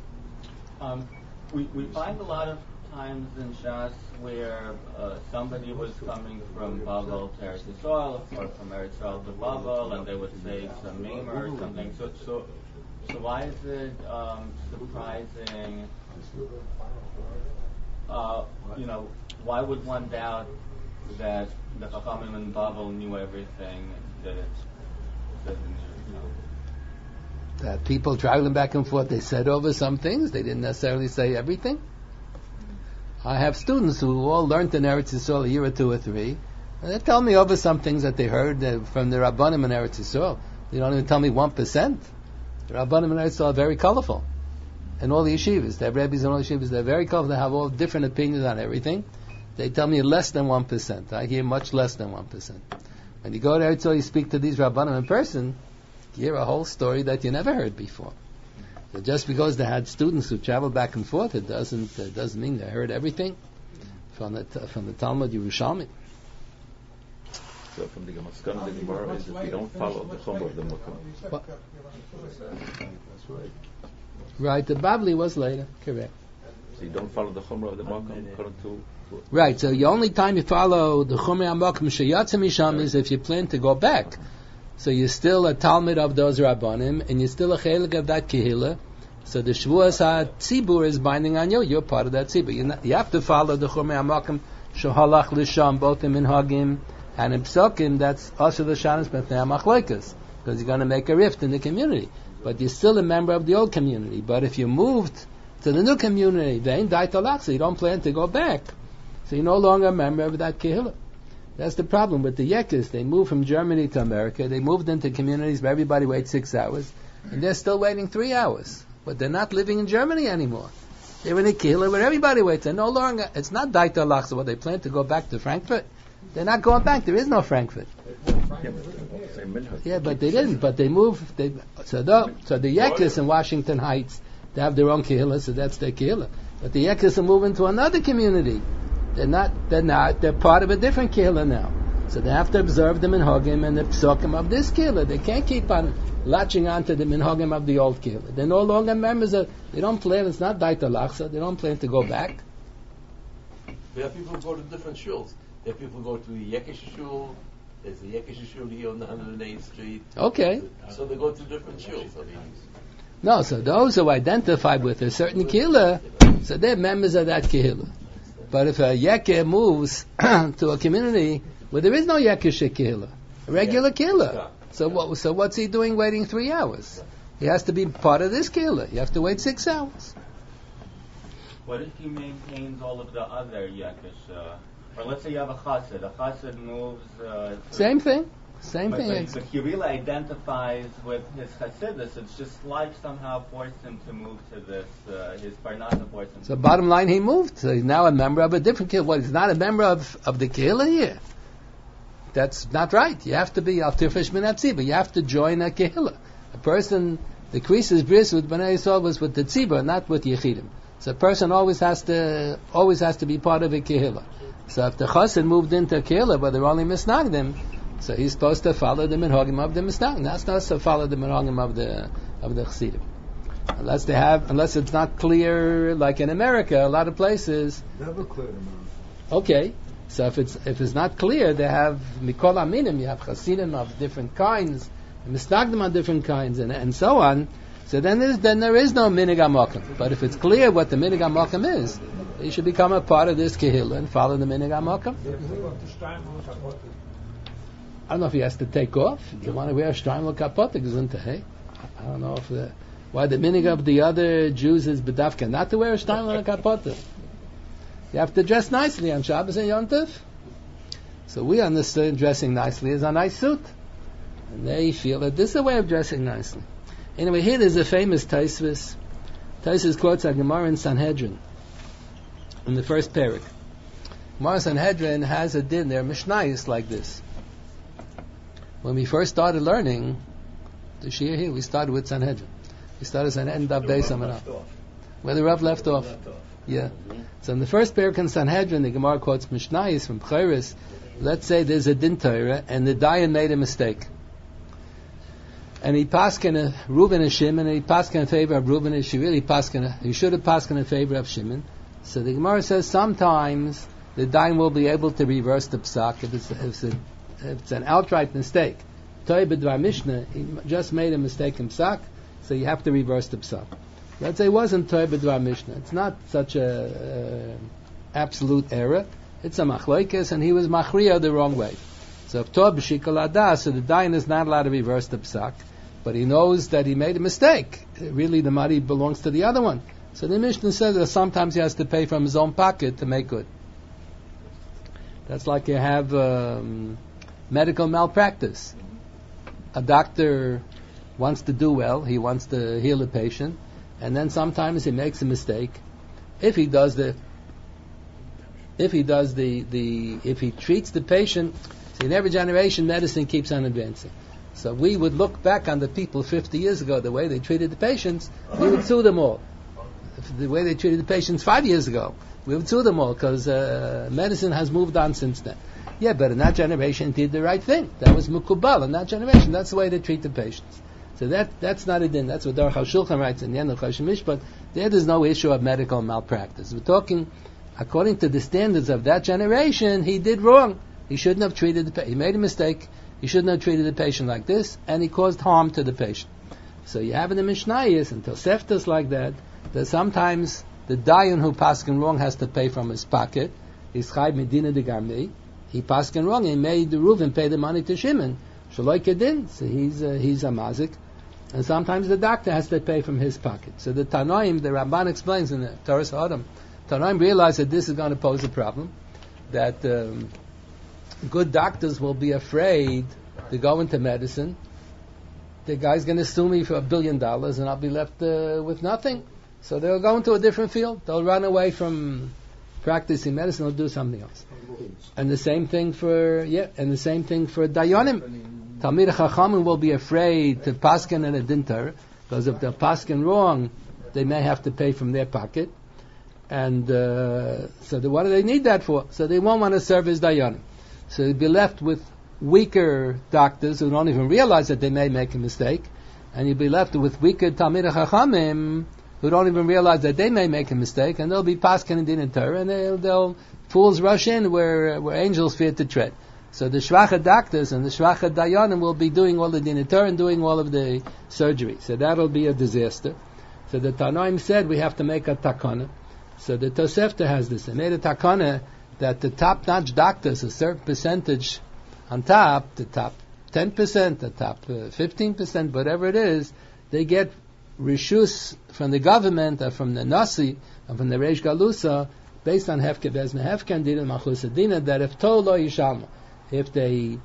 We find a lot of times in Shas where somebody was coming from Bavel to Eretz Yisrael, or from Eretz Yisrael to Bavel, and they would say some meme or something. So why is it surprising why would one doubt that the Chachamim and Bavel knew everything that it says in there? That people traveling back and forth, they said over some things, they didn't necessarily say everything. I have students who all learned in Eretz Yisrael a year or two or three, and they tell me over some things that they heard from the Rabbanim in Eretz Yisrael. They don't even tell me 1%. The Rabbanim in Eretz Yisrael are very colorful. And all the yeshivas, the rabbis and all the yeshivas, they're very colorful. They have all different opinions on everything. They tell me less than 1%. I hear much less than 1%. When you go to Eretz Yisrael, you speak to these Rabbanim in person, you hear a whole story that you never heard before. So just because they had students who traveled back and forth, it doesn't mean they heard everything from the Talmud Yerushalmi. So from the Gemaskana, the Gemara is that we don't follow the Chumrah of the Makom. That's right. Right, the Babli was later, correct. So you don't follow the Chumrah of the Makom according to... Right, so the only time you follow the Chumrah HaMakom Sheyatza Misham is if you plan to go back. So you're still a Talmud of those Rabbanim, and you're still a Chelik of that Kehillah. So the Shavuos HaTzibur is binding on you. You're part of that Tzibur. You have to follow the Chumrah HaMakom Shohalach Lisham, both in Minhagim and in Psokim. That's also the Shanas B'nei HaMachlokas, because you're going to make a rift in the community. But you're still a member of the old community. But if you moved to the new community, then so you don't plan to go back. So you're no longer a member of that Kehillah. That's the problem with the Yekis. They moved from Germany to America. They moved into communities where everybody waits 6 hours, and they're still waiting 3 hours. But they're not living in Germany anymore. They're in a Kehillah where everybody waits. They're no longer. It's not Daita Lachsa. What they plan to go back to Frankfurt. They're not going back. There is no Frankfurt. Yeah, but they didn't. But they moved. So the Yekis in Washington Heights, they have their own Kehillah, so that's their Kehillah. But the Yekis are moving to another community. They're not. They're part of a different Kehillah now. So they have to observe the Minhagim and the Psokim of this Kehillah. They can't keep on latching onto the Minhagim of the old Kehillah. They're no longer members of. They don't plan. It's not Daita Lachsa. They don't plan to go back. We have people who go to different shuls. There are people who go to the Yekish shul. There's the Yekish shul here on the 108th Street. Okay. So they go to different shuls. No, so those who identify with a certain Kehillah, so they're members of that Kehillah. But if a Yekeh moves to a community where there is no Yekish Kehillah, a regular Kehillah, so what's he doing waiting 3 hours? He has to be part of this Kehillah. You have to wait 6 hours. What if he maintains all of the other Yekish? Or let's say you have a Chassid. A Chassid moves... Same thing. But he really identifies with his Chassidus. It's just life somehow forced him to move to this, his Parnasa forced him. So bottom line, he moved. So he's now a member of a different Kehillah. What, he's not a member of the Kehillah here? That's not right. You have to be Al-Tirfish Min HaTzibur. You have to join a Kehillah. A person, the Krisis Bris with Bnei Yisrael was with the Tzibur, not with Yechidim. So a person always has to be part of a Kehillah. So if the Chassid moved into a Kehillah, but they're only Misnagdim, so he's supposed to follow the Minhagim of the Misnagdim. That's not to follow the Minhagim of the Chassidim. Unless it's not clear, like in America, a lot of places. Never clear them out. Okay, so if it's not clear, they have Mikol Aminim. You have Chassidim of different kinds, Misnagdim of different kinds, and so on. So then there is no Minig HaMakom. But if it's clear what the Minig HaMakom is, you should become a part of this Kehillah and follow the Minig HaMakom. I don't know if he has to take off. If you want to wear a Shtaimel Kapota, I don't know why the Minig of the other Jews is B'davka not to wear a Shtaimel Kapota. You have to dress nicely on Shabbos and Yom Tov. So we understand dressing nicely is a nice suit. And they feel that this is a way of dressing nicely. Anyway, here there's a famous Taisvis. Taisvis quotes a Gemara in Sanhedrin in the first parak. Gemara Sanhedrin has a din. There are Mishnayos like this. When we first started learning the Shia here, we started with Sanhedrin. We started Sanhedrin Dav Beis Amarav. Where the Rav left off. Yeah. So in the first parak in Sanhedrin, the Gemara quotes Mishnayos from Bcheiros. Let's say there's a din Torah and the Dayan made a mistake. And he paskin Reuven and Shimon, and he paskin in favor of Reuven, and he should have paskin in favor of Shimon. So the Gemara says sometimes the dayan will be able to reverse the psak if it's an outright mistake. Toy b'dvar Mishnah, he just made a mistake in psak, so you have to reverse the psak. Let's say it wasn't Toy b'dvar Mishnah. It's not such a absolute error. It's a machlokes, and he was machriya the wrong way. So if Tov b'shikol adas, so the dayan is not allowed to reverse the psak, but he knows that he made a mistake. Really, the money belongs to the other one. So the Mishnah says that sometimes he has to pay from his own pocket to make good. That's like you have medical malpractice. A doctor wants to do well, he wants to heal a patient, and then sometimes he makes a mistake. If he treats the patient, see, in every generation medicine keeps on advancing. So we would look back on the people 50 years ago, the way they treated the patients, we would sue them all. The way they treated the patients 5 years ago, we would sue them all, because medicine has moved on since then. Yeah, but in that generation did the right thing. That was mukubal. In that generation, that's the way they treat the patients. So that's not a din. That's what Aruch HaShulchan writes in the end of Choshen Mishpat. There's no issue of medical malpractice. We're talking, according to the standards of that generation, he did wrong. He shouldn't have treated the patient. He made a mistake. He shouldn't have treated the patient like this, and he caused harm to the patient. So you have in the Mishnayos and Toseftas like that sometimes the dayan who paskin wrong has to pay from his pocket. He's chayv medina de garmei. He paskin wrong. He made the Reuven pay the money to Shimon. Shaloi kedin. So he's a mazik. And sometimes the doctor has to pay from his pocket. So the Tanoim, the Ramban explains in the Toras Adam, Tanoim realized that this is going to pose a problem, that good doctors will be afraid to go into medicine. The guy's going to sue me for $1 billion and I'll be left with nothing. So they'll go into a different field. They'll run away from practicing medicine. They'll do something else. And the same thing for Dayanim. Talmid Chachamim will be afraid to paskin and a dinter, because if they're paskin wrong, they may have to pay from their pocket. And what do they need that for? So they won't want to serve as Dayanim. So they'll be left with weaker doctors who don't even realize that they may make a mistake, and you'll be left with weaker Talmid Chachamim who don't even realize that they may make a mistake, and they'll be paskin and din and Torah, and they'll fools rush in where angels fear to tread. So the shvacha doctors and the shvacha dayanim will be doing all the din and Torah and doing all of the surgery. So that'll be a disaster. So the Tanoim said we have to make a takana. So the Tosefta has this. They made a takana that the top-notch doctors, a certain percentage on top, the top 10%, the top 15%, whatever it is, they get rishus from the government, or from the Nasi, or from the Reish Galusa, based on Hefke Bezna Hefke and Dina Machusadina, that if Tol Lo Yishalma, if they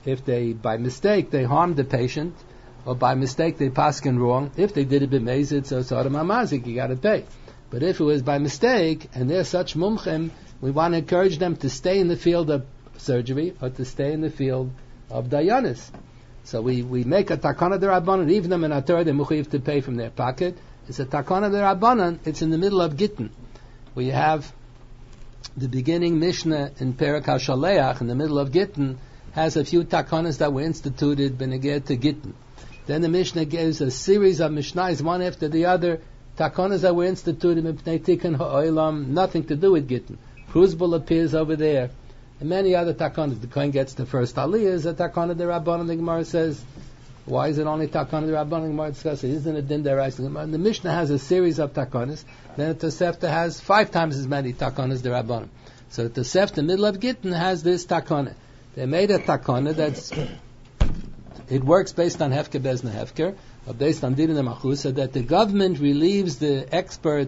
by mistake they harmed the patient, or by mistake they paskin wrong, if they did it b'mezid, so it's Adam Amazik, you got to pay. But if it was by mistake, and they're such mumchim, we want to encourage them to stay in the field of surgery, or to stay in the field of dayanis. So we make a takana d'Rabbanan, even them in a Torah, they're mechuyev to pay from their pocket. It's a takana d'Rabbanan, it's in the middle of Gittin. We have the beginning Mishnah in Perek HaShaleach, in the middle of Gittin, has a few takanas that were instituted b'neged to Gittin. Then the Mishnah gives a series of Mishnahs, one after the other, takanas that were instituted mipnei tikkun ha'olam, nothing to do with Gittin. Kruzbul appears over there, and many other takanas. The Kohen gets the first aliyah, is a takana d'Rabbanan. The Gemara says, why is it only takana d'Rabbanan? The Gemara discusses, isn't it din d'oraisa? The Mishnah has a series of takanas. Then the Tosefta has 5 times as many takanas d'Rabbanan. So the Tosefta, middle of Gittin, has this takana. They made a takana that's, it works based on Hefker Bezna Hefker, or based on Din Machusa, that the government relieves the expert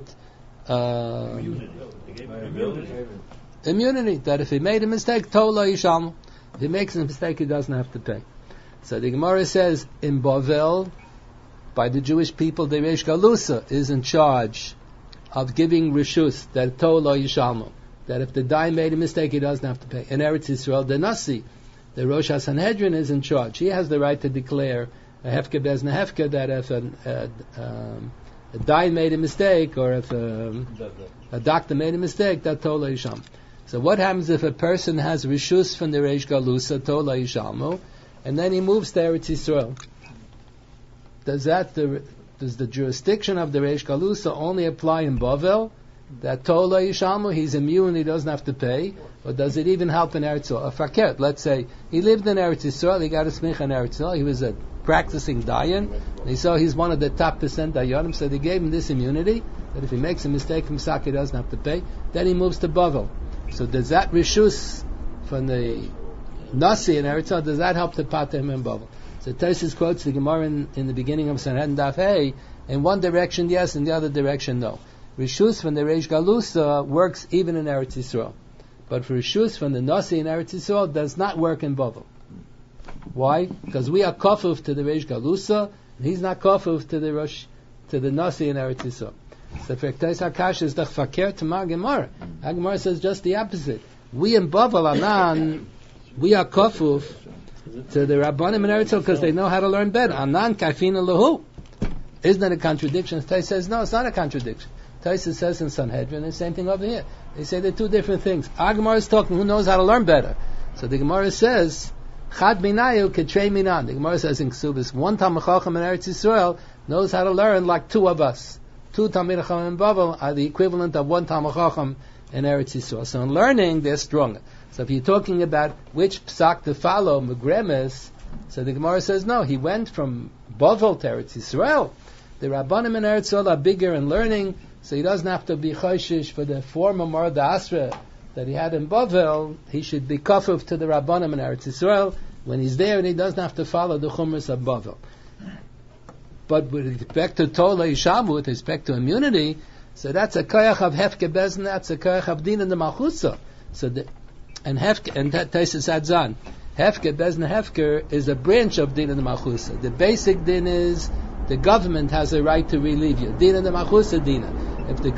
immunity, that if he made a mistake, Tola Yishalmu. If he makes a mistake, he doesn't have to pay. So the Gemara says, in Bavel, by the Jewish people, the Reish Galusa is in charge of giving rishus, that Tola Yishalmu, that if the dayan made a mistake, he doesn't have to pay. In Eretz Yisrael, the Nasi, the Rosh HaSanhedrin, is in charge. He has the right to declare a Hefke Bezna Hefke, that if a dayan made a mistake, or if a doctor made a mistake, that Tola Yishalmu. So what happens if a person has rishus from the Reish Galusa, Tola Yishalmu, and then he moves to Eretz Yisrael? Does the jurisdiction of the Reish Galusa only apply in Bavel? That Tola Yishalmu, he's immune, he doesn't have to pay? Or does it even help in Eretz Yisrael? A fakir, let's say, he lived in Eretz Yisrael, he got a smicha in Eretz Yisrael, he was a practicing dayan, and he saw he's one of the top % dayanim, so they gave him this immunity. that if he makes a mistake from Sak, he doesn't have to pay. Then he moves to Bavel. So does that Rishus from the Nasi in Eretz Yisrael, does that help to pater him in Bavel? So Tosfos quotes the Gemara in the beginning of Sanhedrin Daf Hey, in one direction yes, in the other direction no. Rishus from the Reish Galusa works even in Eretz Yisrael. But for Rishus from the Nasi in Eretz Yisrael does not work in Bavel. Why? Because we are kofuf to the Reish Galusa, and he's not kofuf to the Nasi in Eretz Yisrael. So Fektais Hakash is the fakir to Mar Gemara. Gemara says just the opposite. We in Bavel Anan, we are kofuf to the Rabbanim in Eretz Yisrael because they know how to learn better. Anan kafina lahu. Isn't that a contradiction? Tais says no, it's not a contradiction. Tais says in Sanhedrin the same thing over here. They say they're two different things. Our Gemara is talking who knows how to learn better. So the Gemara says Chad minayu ketrei minan. The Gemara says in Ksubis, one Talmid Chacham in Eretz Yisrael knows how to learn like two of us. Two Talmid Chacham in Bavel are the equivalent of one Talmid Chacham in Eretz Yisrael. So in learning, they're stronger. So if you're talking about which psak to follow, Megremes, so the Gemara says no, he went from Bavel to Eretz Yisrael. The Rabbanim in Eretz Yisrael are bigger in learning, so he doesn't have to be choishish for the former Marda Asra that he had in Bavel. He should be kafuf to the Rabbanim in Eretz Yisrael when he's there, and he doesn't have to follow the Chumras of Bavel. But with respect to Tola Yishamu, with respect to immunity, so that's a koyach of Hefke Bezin, that's a koyach of Din in the Malchusa. So and that Taisus Adzan. Hefke Bezin Hefker is a branch of Din in the Malchusa. The basic Din is the government has a right to relieve you. Din in the Malchusa Dina. If the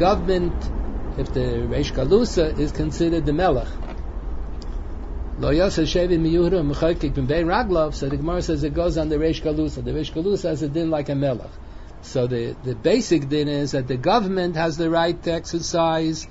Reish Galusa is considered the Melech. Lo Yosef Shevin Miyuhru Mechaytik Ben Bein Raglov, so the Gemara says it goes on the Reish Galusa. The Reish Galusa has a din like a Melech. So the basic din is that the government has the right to exercise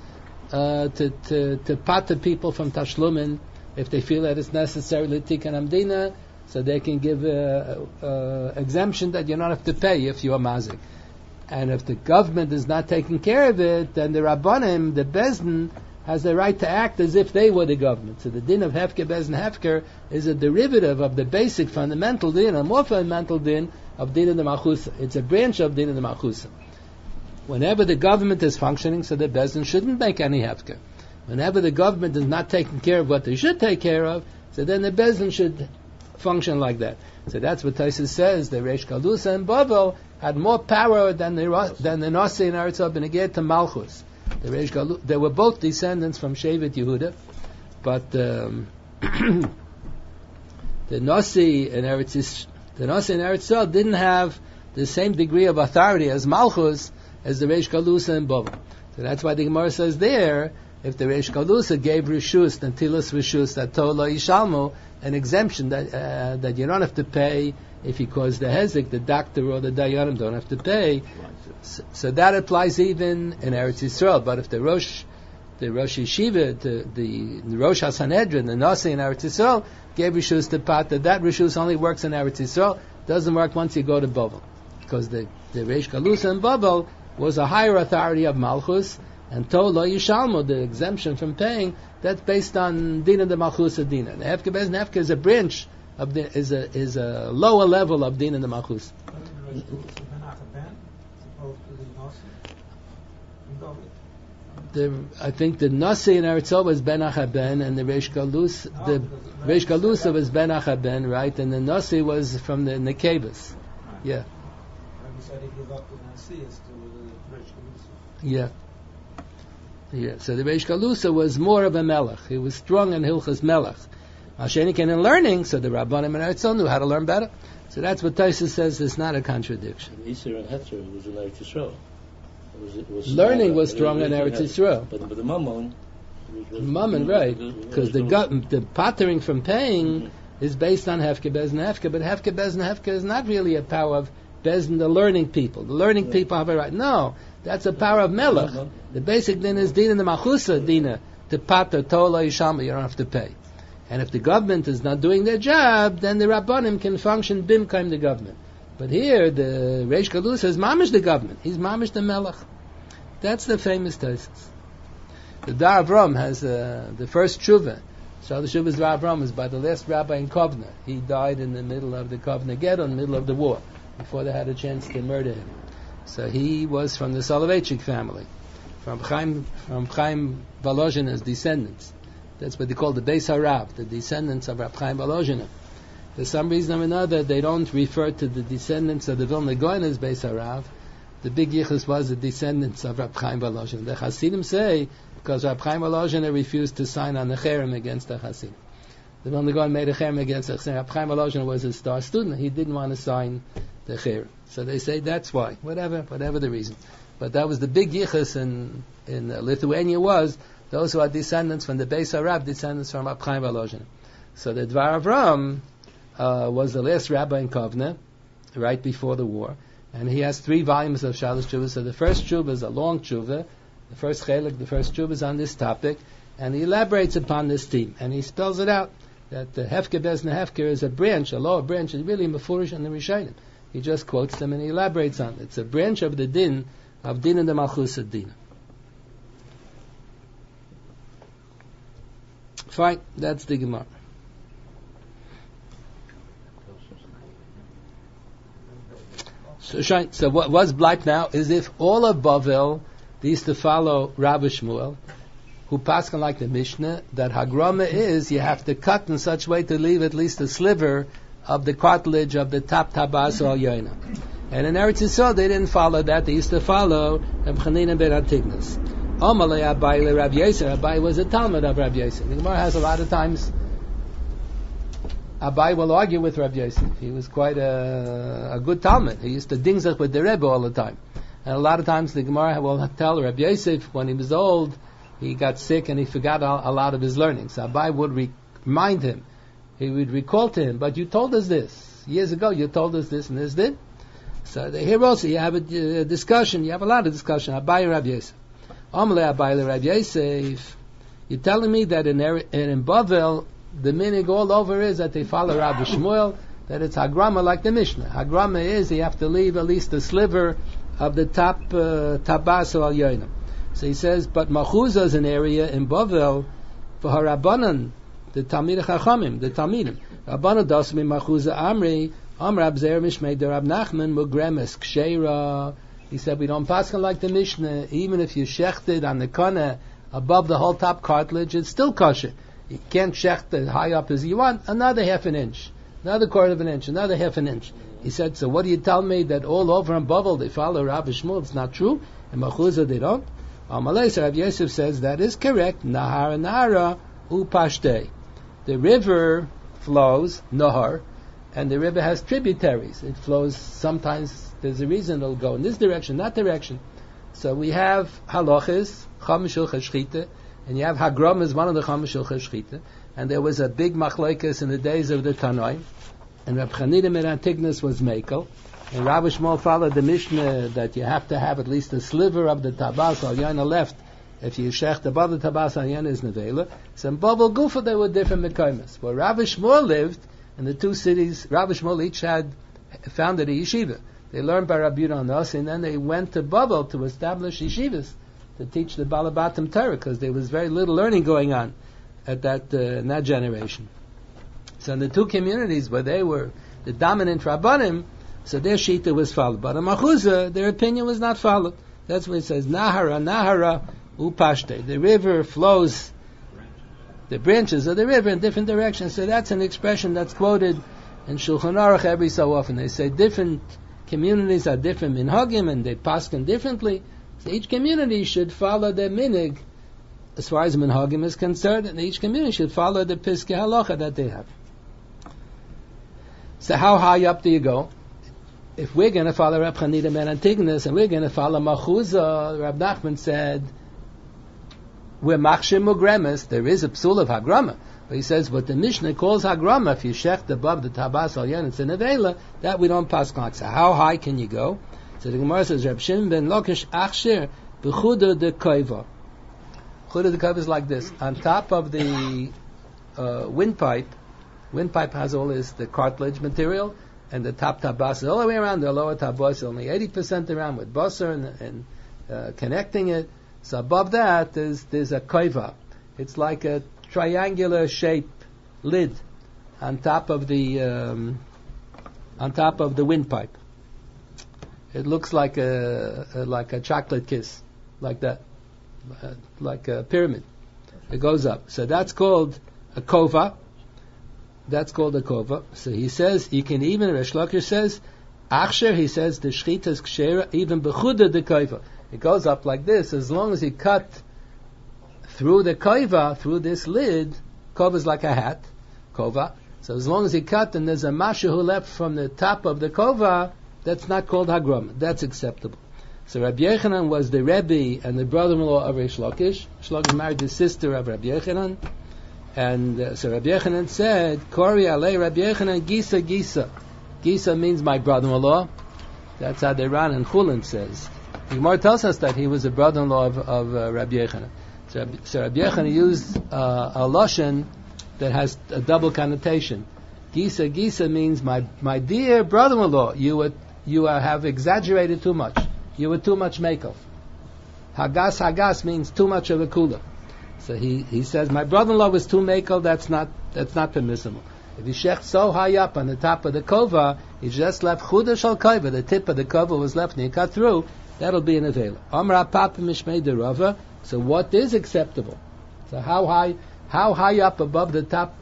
to pater people from Tashlumin if they feel that it's necessary L'Tikkun Amdina, so they can give exemption that you don't have to pay if you are mazik. And if the government is not taking care of it, then the Rabbanim, the Bezdin, has the right to act as if they were the government. So the din of Hefker Bezdin Hefker is a derivative of the basic fundamental din, a more fundamental din of din in the Malchusa. It's a branch of din in the Malchusa. Whenever the government is functioning, so the Bezdin shouldn't make any Hefker. Whenever the government is not taking care of what they should take care of, so then the Bezdin should function like that. So that's what Tosfos says. The Reish Galusa and Bavel had more power than the Nasi and Eretz Yisrael to Malchus. They were both descendants from Shevet Yehuda, but the Nasi and Eretz Yisrael didn't have the same degree of authority as Malchus as the Reish Galusa and Bavel. So that's why the Gemara says there, if the Reish Galusa gave Rishus, Natilas Rishus, that Tola Yishalmu, an exemption that you don't have to pay if he caused the Hezek, the doctor or the Dayanim don't have to pay. So that applies even in Eretz Yisrael. But if the Rosh Yeshiva, the Rosh HaSanhedrin, the Nasi in Eretz Yisrael, gave Rishus to Pater, that Rishus only works in Eretz Yisrael, doesn't work once you go to Bavel. Because the Reish Galusa in Bavel was a higher authority of Malchus, and Tola Yishalmo, the exemption from paying, that's based on Dina de Malchusa Dina. The Hefke Bez Nefke is a branch of is a lower level of Dina de Malchus. I think the Nasi in Eretz Yisrael was Ben Achaben, and the Reish Galusa was Ben Achaben, right? And the Nasi was from the Nekebus. Yeah. Yeah. Yeah. So the Reish Galusa was more of a Melech. He was strong in Hilchas Melech. Asheniken in learning, so the Rabbanim in Eretz Yisrael knew how to learn better. So that's what Tosfos says. It's not a contradiction. Isser and Hetzer was in Eretz Yisrael. Learning was strong in Eretz Yisrael. But the Mammon, right? Because the pattering from paying is based on Hefke Bezin Hefke, but Hefke Bezin Hefke is not really a power of Bezin, the learning people. The learning people have a right. No, that's a power of Melech. The basic din is Dina the Malchusa Dina to pater Tola Yishama. You don't have to pay. And if the government is not doing their job, then the Rabbanim can function bimkaim the government. But here, the Reish Galusa is mamish the government. He's mamish the Melech. That's the famous Tosfos. The Dar Avram has the first tshuva. So the tshuva's Dar Avram is by the last rabbi in Kovna. He died in the middle of the Kovna Ghetto, in the middle of the war, before they had a chance to murder him. So he was from the Soloveitchik family, from Chaim Volozhina's descendants. That's what they call the Beis Harav, the descendants of Rab Chaim Volozhina. For some reason or another, they don't refer to the descendants of the Vilna Gaon as Beis Harav. The big yichus was the descendants of Rab Chaim Volozhina. The Hasidim say, because Rab Chaim Volozhina refused to sign on the cherem against the Hasidim. The Vilna Gaon made a cherem against the Hasidim. Rab Chaim Volozhina was his star student. He didn't want to sign the cherem. So they say that's why. Whatever the reason. But that was the big yichus in Lithuania was those who are descendants from the Beis Harav, descendants from Rab Chaim Volozhina. So the Dvar Avram was the last rabbi in Kovna, right before the war. And he has 3 volumes of Shalosh Tshuvah. So the first Tshuvah is a long Tshuvah. The first Chelik, the first Tshuvah is on this topic. And he elaborates upon this theme. And he spells it out, that the Hefker Bezna Hefker is a branch, a lower branch, is really Mefurish and the Rishonim. He just quotes them and he elaborates on it. It's a branch of the Din, of Din and the Malchus Din. Fine, that's the Gemara. So what was Bleib now is if all of Bavel, they used to follow Rabbi Shmuel, who paskin like the Mishnah, that Hagrama is, you have to cut in such a way to leave at least a sliver of the cartilage of the top tabas or yoina. And in Eretz Yisrael, they didn't follow that. They used to follow Reb Chanina ben Antignos. Amalei Abai le Rabbi Yosef. Abai was a Talmud of Rabbi Yosef. The Gemara has a lot of times Abai will argue with Rabbi Yosef. He was quite a good Talmud. He used to dingzach with the Rebbe all the time. And a lot of times the Gemara will tell Rabbi Yosef when he was old, he got sick and he forgot a lot of his learning. So Abai would remind him. He would recall to him, but you told us this. Years ago you told us this and this did. So here also you have a discussion. You have a lot of discussion. Abai and Rabbi Yosef. Amalei Abai le Rabbi Yosef. You're telling me that in Bavel, the minig all over is that they follow Rabbi Shmuel, that it's Hagrama like the Mishnah. Hagrama is you have to leave at least a sliver of the top tabas or yoinam. So he says, but Machuza is an area in Bavel for Harabanan, the Talmid Chachamim, the Talmidim. Rabbanan dasmi Machuza Amri, Amrab Zer Mishmei de Rab Nachman Mugremes Ksheira. He said, we don't pass like the Mishnah, even if you shecht it on the kana above the whole top cartilage, it's still kosher. You can't shecht it high up as you want, another half an inch, another quarter of an inch, another half an inch. He said, so what do you tell me that all over in Bavel they follow Rabbi Shmuel? It's not true. In Machuza they don't. Amalei, Rabbi Yosef says that is correct. Nahara Nahara upashtei. The river flows, Nahar, and the river has tributaries. It flows sometimes, there's a reason it'll go in this direction, that direction. So we have halachas, chamishul cheshchita, and you have Hagrom is one of the chamishul cheshchita, and there was a big machlokes in the days of the Tanoim, and Reb Chanina ben Antignos was Mekel, and Rabbi Shmuel followed the Mishnah that you have to have at least a sliver of the tabas al yana left. If you shecht above the tabas al yana is nevela. So in Bavel Gufa they were different mekaymas. Where Rabbi Shmuel lived, in the 2 cities, Rabbi Shmuel each had founded a yeshiva. They learned by Rabbi Yehuda Nos, and then they went to Bavel to establish yeshivas to teach the Balabatim Torah, because there was very little learning going on at that in that generation. So in the 2 communities where they were the dominant Rabbanim, so their shita was followed. But in Machuza, their opinion was not followed. That's what it says, Nahara upashte. The river flows, the branches of the river in different directions. So that's an expression that's quoted in Shulchan Aruch every so often. They say different communities are different minhagim and they paskin differently. So each community should follow their minig as far as minhagim is concerned, and each community should follow the piskei halacha that they have. So how high up do you go? If we're going to follow Reb Chanina ben Antignos and we're going to follow Machuza, Reb Nachman said, we're machshir mugremes, there is a psul of Hagrama. But he says, what the Mishnah calls Hagrama, if you shecht above the tabas al yan, it's an avela, that we don't pass like. So how high can you go? So the Gemara says, Reb Shimon ben Lakish achshir b'chuda de koiva. Chuda de koiva is like this. On top of the windpipe has all the cartilage material, and the top tabas is all the way around. The lower tabas is only 80% around with basar and connecting it. So above that there's a koiva. It's like a triangular shape lid on top of the windpipe. It looks like a chocolate kiss, like that, like a pyramid. It goes up. So that's called a kova. That's called a kova. So he says, you can even, Resh Lakish says, Achsher, he says, the shchita is kshera, even bechuda de kova. It goes up like this, as long as you cut through the kova, through this lid. Kova is like a hat, kova. So as long as you cut and there's a mashahu left from the top of the kova, that's not called hagrom. That's acceptable. So Rabbi Yochanan was the Rebbe and the brother-in-law of Reish Lakish. Reish Lakish married the sister of Rabbi Yochanan. And so Rabbi Yochanan said, Kori alei Rabbi Yochanan Gisa Gisa. Gisa means my brother-in-law. That's how the Ran and Chulin says. The Gemara tells us that he was a brother-in-law of Rabbi Yochanan. So Rabbi Yochanan used a lashon that has a double connotation. Gisa Gisa means my dear brother-in-law. You have exaggerated too much. You were too much makeup. Hagas Hagas means too much of a kula. So he says my brother-in-law was too makeup. That's not permissible. If you shech so high up on the top of the kova, he just left chuda shal kova. The tip of the kova was left, and you cut through. That'll be an avela. Amra papa mishmei derava. So what is acceptable? So how high up above the top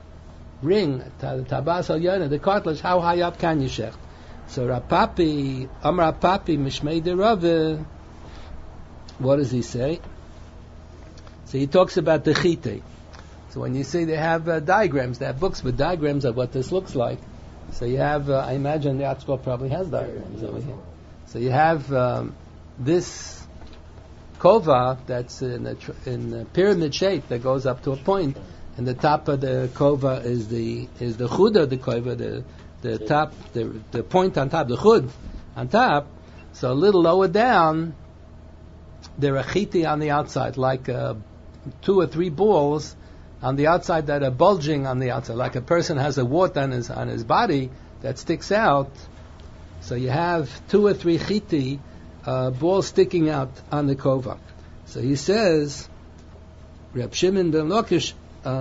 ring, the tabas al yana, the cartilage? How high up can you shech? So Rapapi, Amra Papi, Mishmei de Rave, what does he say? So he talks about the chite. So when you see they have diagrams, they have books with diagrams of what this looks like. So you have, I imagine the art school probably has diagrams over here. So you have this kova that's in a pyramid shape that goes up to a point, and the top of the kova is the chuda, the kova, the top, the point on top, the chud on top. So a little lower down, there are chiti on the outside, like 2 or 3 balls on the outside that are bulging on the outside, like a person has a wart on his body that sticks out. So you have 2 or 3 chiti balls sticking out on the kova. So he says, Reb Shimon ben Lakish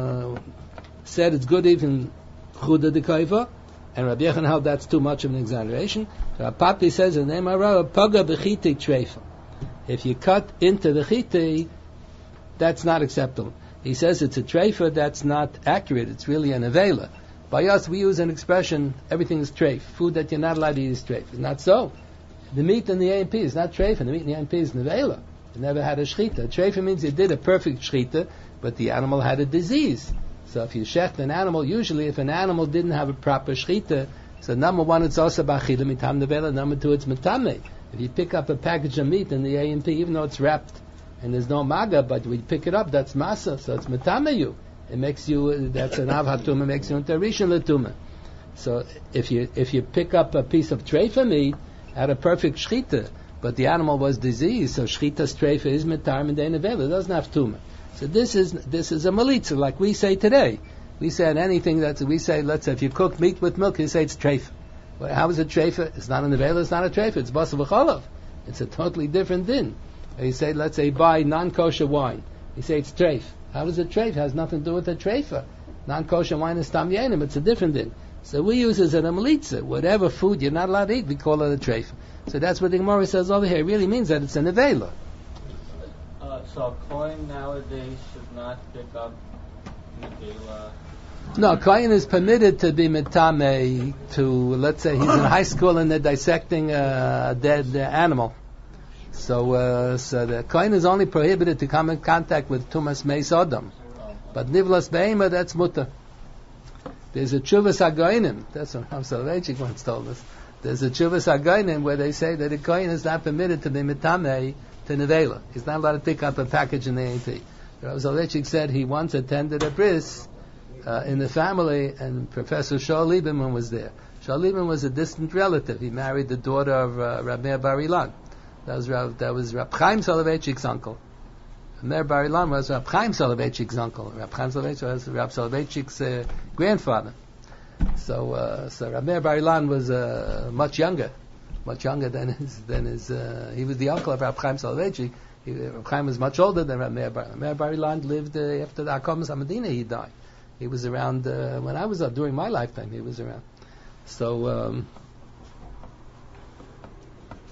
said it's good even chuda de kova. And Rabbi Yochanan held that's too much of an exaggeration. So Papi says in the name of Rav, Paga b'chiti treifa. If you cut into the chiti, that's not acceptable. He says it's a treifa, that's not accurate. It's really an avela. By us, we use an expression, everything is treif. Food that you're not allowed to eat is treif. It's not so. The meat in the AMP is not treif, and the meat in the AMP is nevela. It never had a shchita. Treifa means you did a perfect shchita, but the animal had a disease. So if you shecht an animal, usually if an animal didn't have a proper shchita, so number 1, it's also b'achila mitam nevela, number 2, it's mitame. If you pick up a package of meat in the A&P, even though it's wrapped and there's no maga, but when you pick it up, that's masa, so it's mitame you. It makes you, that's an avhatuma, makes you into a rishon latuma. So if you pick up a piece of treifa meat, had a perfect shchita, but the animal was diseased, so shchita's treifa is mitar and nevela, it doesn't have tuma. So this is a malitza, like we say today. We say on anything let's say if you cook meat with milk, you say it's treifa. Well, how is it treifa? It's not a nevela, it's not a treifa, it's basar v'cholav. It's a totally different din. Or you say, let's say, buy non-kosher wine. You say it's treif. How is it treif? It has nothing to do with the treifa. Non-kosher wine is tam yenim, it's a different din. So we use it as a malitza. Whatever food you're not allowed to eat, we call it a treifa. So that's what the Gemara says over here. It really means that it's a nevela. So a Kohen nowadays should not pick up Megillah. No, Kohen is permitted to be mitame to, let's say, he's in high school and they're dissecting a dead animal. So the Kohen is only prohibited to come in contact with Tumas Meis Odom. But Nivlas Be'ema, that's mutter. There's a Chuvas HaGoinim, that's what Rav Soloveitchik once told us. There's a Chuvas HaGoinim where they say that a Kohen is not permitted to be mitame to nevela. He's not allowed to pick up a package in the AP. Rav Soloveitchik said he once attended a bris in the family, and Professor Shaul Lieberman was there. Shaul Lieberman was a distant relative. He married the daughter of Rab Meir Bar Ilan. That was Rab Chaim Soloveitchik's uncle. Meir Bar Ilan was Rab Chaim Soloveitchik's uncle. Rab Chaim Soloveitchik was Rab Soloveitchik's grandfather. So Rab Meir Bar Ilan was much younger than his. He was the uncle of Rab Chaim Soloveitchik. Rab Chaim was much older than Rab Meir Bar Ilan. Meir Bar Ilan lived after the Akamas HaMedina. He died. He was around when I was during my lifetime. He was around. So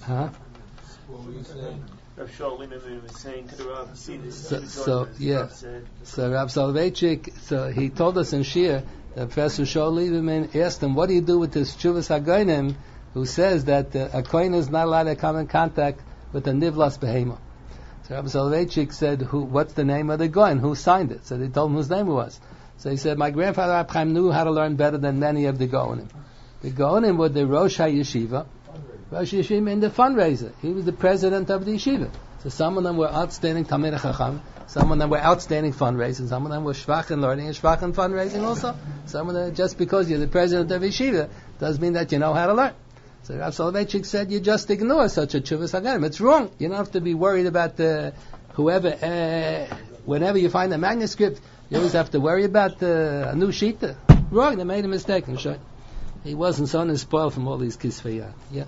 Huh? Rav Shaul Lieberman was saying to the Rav, see this. So Rav Soloveitchik, so he told us in Shir that Professor Shaul Lieberman asked him, what do you do with this Chuvas HaGoynim who says that a kohen is not allowed to come in contact with a nivlas behema? So Rav Soloveitchik said, what's the name of the goyin? Who signed it? So they told him whose name it was. So he said, my grandfather Rab Chaim knew how to learn better than many of the goyinim. The goyinim were the Rosh HaYeshiva, in the fundraiser. He was the president of the yeshiva. So some of them were outstanding Talmidei Chacham, some of them were outstanding fundraisers, some of them were shvach in learning and shvach in fundraising also. Some of them, just because you're the president of yeshiva, doesn't mean that you know how to learn. So Rav Soloveitchik said, you just ignore such a Chuvas HaGoyim. It's wrong. You don't have to be worried about whoever, whenever you find a manuscript, you always have to worry about a new shita. Wrong, they made a mistake. He wasn't so spoiled from all these kisvei. Yeah.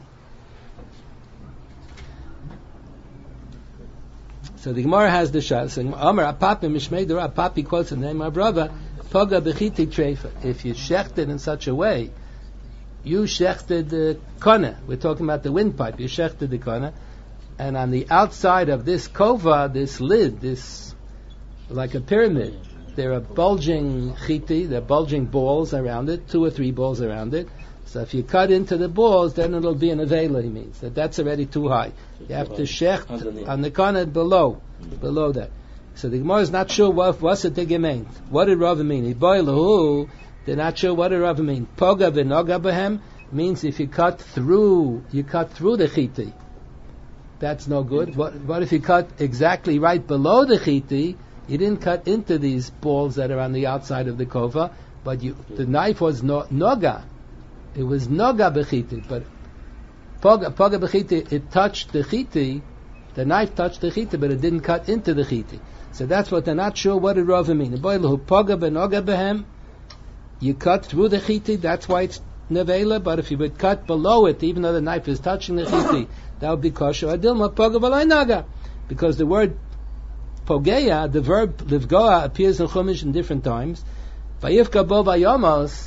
So the Gemara has the shah saying, Amar Apapi Mishmei Dora. Apapi quotes the name of Rava, Poga Bechiti Treifa. If you shechted in such a way, you shechted the kona. We're talking about the windpipe. You shechted the kona, and on the outside of this kova, this lid, this like a pyramid, there are bulging chiti, there are bulging balls around it, 2 or 3 balls around it. So if you cut into the balls, then it'll be an avela, he means. That's already too high. You have to shecht on the corner below that. So the Gemara is not sure what's it gemeint. What did Rava mean? They're not sure what did Rava mean. Poga v'noga behem means if you cut through the chiti. That's no good. What if you cut exactly right below the chiti? You didn't cut into these balls that are on the outside of the kova, but the knife was noga. It was noga bechiti, but poga bechiti, it touched the chiti, the knife touched the chiti, but it didn't cut into the chiti. So that's what they're not sure what did Rava mean. Poga benoga behem, you cut through the chiti, that's why it's nevela, but if you would cut below it, even though the knife is touching the chiti, that would be kosher. Adilma poga v'lai naga, because the word pogeya, the verb livgoa, appears in Chumash in different times. Vayifka bo vayamos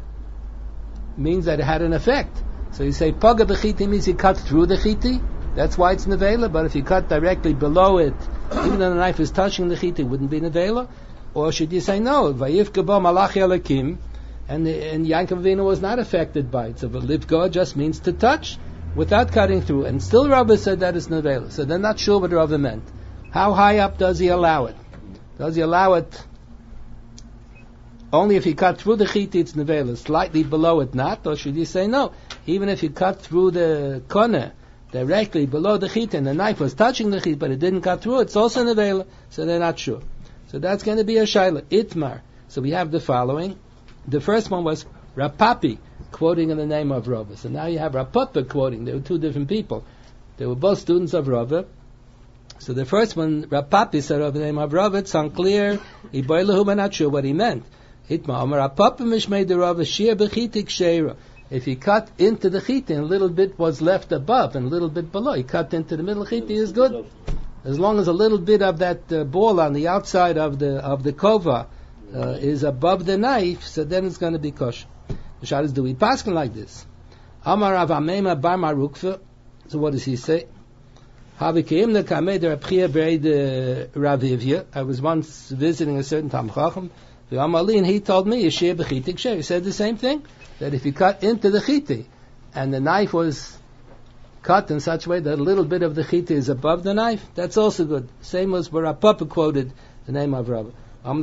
means that it had an effect. So you say paga b'chiti means you cut through the chiti. That's why it's nevela. But if you cut directly below it, even though the knife is touching the chiti, it wouldn't be nevela. Or should you say no? Vayifka bo malachi alakim, and Yaakov Avinu was not affected by it. So livgo just means to touch without cutting through. And still Rava said that is nevela. So they're not sure what Rava meant. How high up does he allow it? Does he allow it only if you cut through the chiti, it's nevela, slightly below it not? Or should you say no? Even if you cut through the kona directly below the chiti and the knife was touching the chiti but it didn't cut through, it's also nevela. So they're not sure. So that's going to be a shaila. Itmar. So we have the following. The first one was Rapapi quoting in the name of Rava. So now you have Rapapa quoting. They were 2 different people. They were both students of Rava. So the first one, Rapapi said of the name of Rava, it's unclear. Iboilahu, we're not sure what he meant. Hitma Amar Rapapi mishmei de Rava shir bechitik sheira. If he cut into the chiti and a little bit was left above and a little bit below, he cut into the middle chiti is good. As long as a little bit of that ball on the outside of the kova is above the knife, so then it's going to be kosher. The shad is, do we paskin like this? Amar Rav Amema bar Marukva. So what does he say? I was once visiting a certain Tam Chacham, and he told me, he said the same thing, that if you cut into the chiti, and the knife was cut in such a way that a little bit of the chiti is above the knife, that's also good. Same as where Rapapa quoted the name of Rabbi.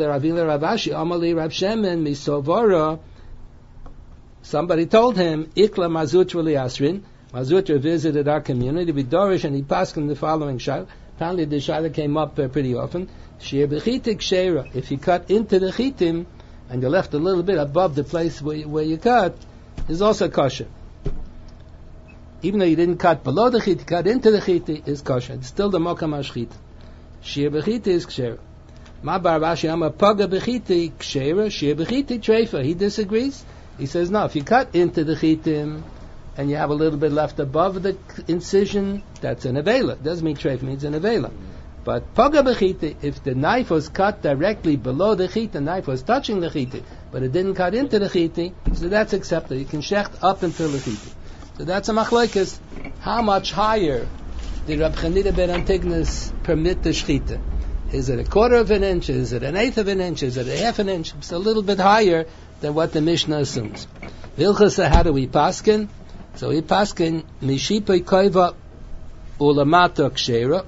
Somebody told him, Ikla Mazutra Liasrin. Mazutra visited our community with Dorish, and he passed in the following shayla. Apparently the shayla came up pretty often. Shir b'chitik sheira. If you cut into the chitim, and you left a little bit above the place where you cut, is also kosher. Even though you didn't cut below the chiti, cut into the chiti is kosher. It's still the mokam hashchita. Shir b'chiti is kshera. Ma bar Rashi Amar paga b'chiti kshera, shir b'chiti treifa. He disagrees. He says no. If you cut into the chitim and you have a little bit left above the incision, that's an avela. It doesn't mean treifa, it means an avela. But paga b'chiti, if the knife was cut directly below the chiti, the knife was touching the chiti, but it didn't cut into the chiti, so that's accepted. You can shecht up until the chiti. So that's a machlokes. how much higher did Rab Chanina ben Antigonus permit the shechita? Is it a quarter of an inch? Is it an eighth of an inch? Is it a half an inch? It's a little bit higher than what the Mishnah assumes. Vilchasa, how do we paskin? So we paskin mishipai koiva ulamata kshera.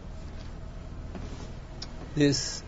This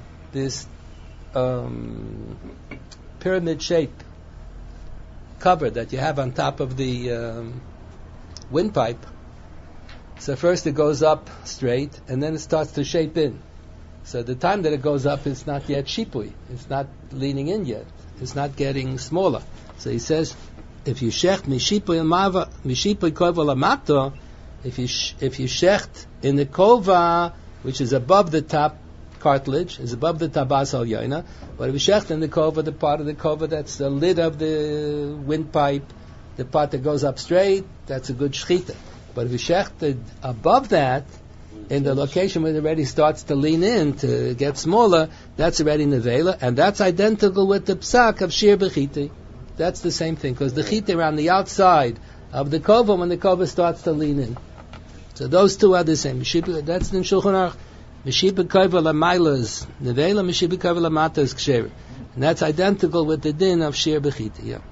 pyramid shape cover that you have on top of the windpipe. So first it goes up straight, and then it starts to shape in. So the time that it goes up, it's not yet shipui. It's not leaning in yet. It's not getting smaller. So he says, if you shecht mishipui kova lamato, if you shecht in the kova, which is above the top cartilage, is above the tabas al yaina, but if you shecht in the kova, the part of the kova that's the lid of the windpipe, the part that goes up straight, that's a good shechita. But if you shechted above that, in the location where it already starts to lean in to get smaller, that's already nevela, and that's identical with the psak of shir bechiti. That's the same thing, because the chita around the outside of the kova when the kova starts to lean in. So those two are the same. That's in Shulchan Aruch. Mishipa kova lamaylas nevela, mishipa kova lamatas ksher, and that's identical with the din of shir bechiti. Yeah.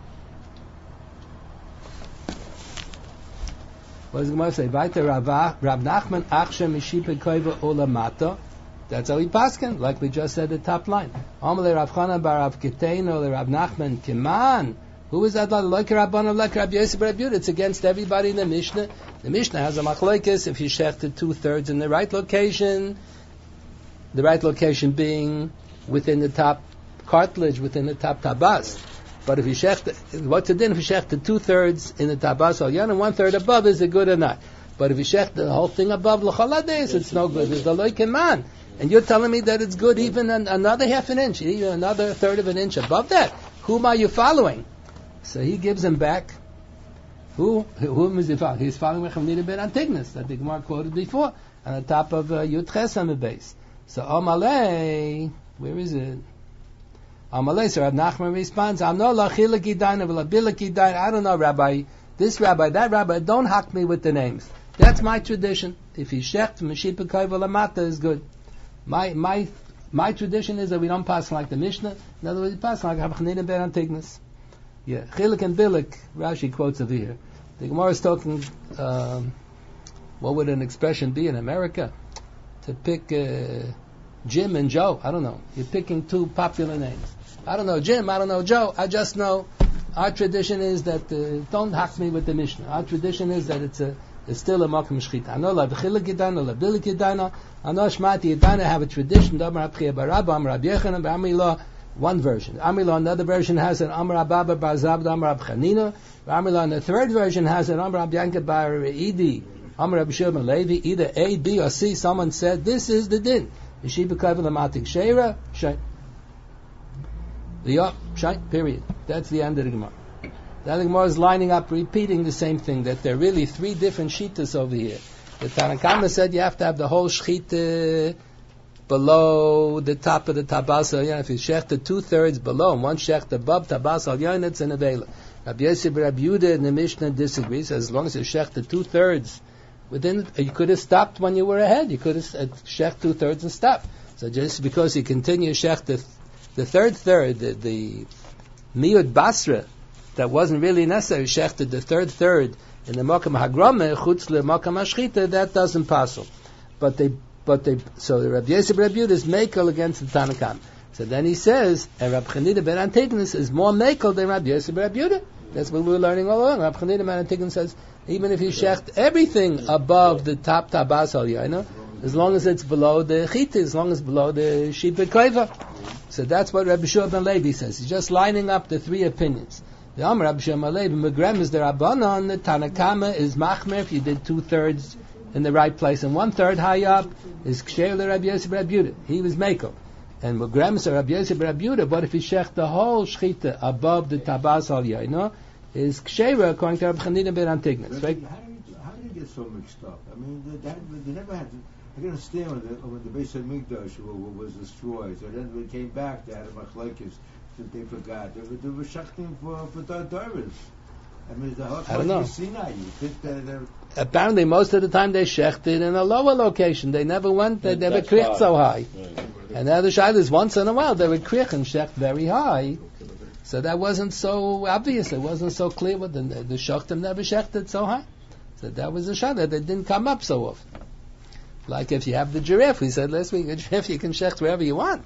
What does the Gemara say? Vaita Rav Nachman achshem mishipa koiva olamata. That's how he paskin, like we just said the top line. Amalei Rav Chanan bar Rav Keteino le Rav Nachman Kiman. Who is that? Like Rabban, like Rabbi Yosef bar Rabbi Yehuda. It's against everybody in the Mishnah. The Mishnah has a machlokes if you shechted 2/3 in the right location. The right location being within the top cartilage, within the top tabas. But if you shecht, what's the din if you shecht 2/3 in the tabas al yan and 1/3 above, is it good or not? But if you shecht the whole thing above l'chalades, it's no good. It's the loikin man, and you're telling me that it's good even another half an inch, even another third of an inch above that. Whom are you following? So he gives him back. Whom is he following? He's following Reb Chanina ben Antigonus that the Gemara quoted before on the top of Yud Ches on the base. So Amalei, where is it? Amalei, so Rav Nachman responds, I don't know, Rabbi, this rabbi, that rabbi, don't hack me with the names. That's my tradition. If he shecht, Meshipa Koiva Lamata is good. My tradition is that we don't pass like the Mishnah. In other words, we pass like Reb Chanina ben Antigonus. Yeah, Chilik and Bilik, Rashi quotes over here. The Gemara is talking, what would an expression be in America? To pick Jim and Joe, I don't know. You're picking two popular names. I don't know Jim, I don't know Joe, I just know our tradition is that, don't hack me with the Mishnah. Our tradition is that it's still a Makom Shchita. I know La B'chila Gidana, La B'ila Gidana, I know Shmati Gidana have a tradition, Amar Abchia Barabba, Amar Abyechanan, Amila, one version. Amila, another version has an Amar Ababa Bar Zabda, Amar Abchanina. Amila, the third version has an Amar Abyanka Bar Idi, Amar Abshir Levi, either A, B, or C. Someone said, this is the din. Yeshiva Kavil Amatik Sheira, Shay. Shay, period. That's the end of the Gemara. The Gemara is lining up, repeating the same thing, that there are really three different shitas over here. The Tanakhama said you have to have the whole shchita below the top of the tabas al yan. If you shecht 2/3 below and one shecht above tabas al yan, it's an avela. Rabbi Yosef Rabbi Yehuda in the Mishnah disagrees. As long as you shecht 2/3 within, you could have stopped when you were ahead. You could have shecht 2/3 and stopped. So just because you continue shecht the third third, the miyud basra, that wasn't really necessary, shechted the third third in the makam hagrama chutz le makam hashchita, that doesn't pass. But they so the Rabbi Yosef Rabbi Yehuda is mekel against the Tanakhama. So then he says, and Rabbi Chanina ben Antigonus is more mekel than Rabbi Yosef Rabbi Yehuda. That's what we were learning all along. Rabbi Chanina ben Antigonus says, even if you shecht everything above the top tabas al yaina, as long as it's below the chita, as long as below the shipa koiva. So that's what Rabbi Shua ben Levi says. He's just lining up the three opinions. The Amar Rabbi Shua ben Levi, Megrem is the Rabbanon, the Tanakhama is machmer if you did 2/3 in the right place and 1/3 high up, is ksher le Rabbi Yosef Rabbi Yehuda. He was mekel. And Megrem is Rabbi Yosef Rabbi Yehuda, but if you shech the whole shchita above the tabas al yaina, is ksher according to Rabbi Chanina ben Antigonus. Right? How did you get so mixed up? I mean, they never had to. I can understand when the Beis Hamikdash was destroyed, so then when it came back, they had a machlokes that they forgot. They were shachting for Torahs. I mean, the whole I don't know. Sinai. You think that apparently most of the time they shechted in a lower location. They never went, they never kriech so high. Right. And now the shayla is once in a while they would kriech and shecht very high. So that wasn't so obvious. It wasn't so clear. What the shachtim never shechted so high. So that was a shayla that didn't come up so often. Like if you have the giraffe, we said last week, a giraffe you can shecht wherever you want.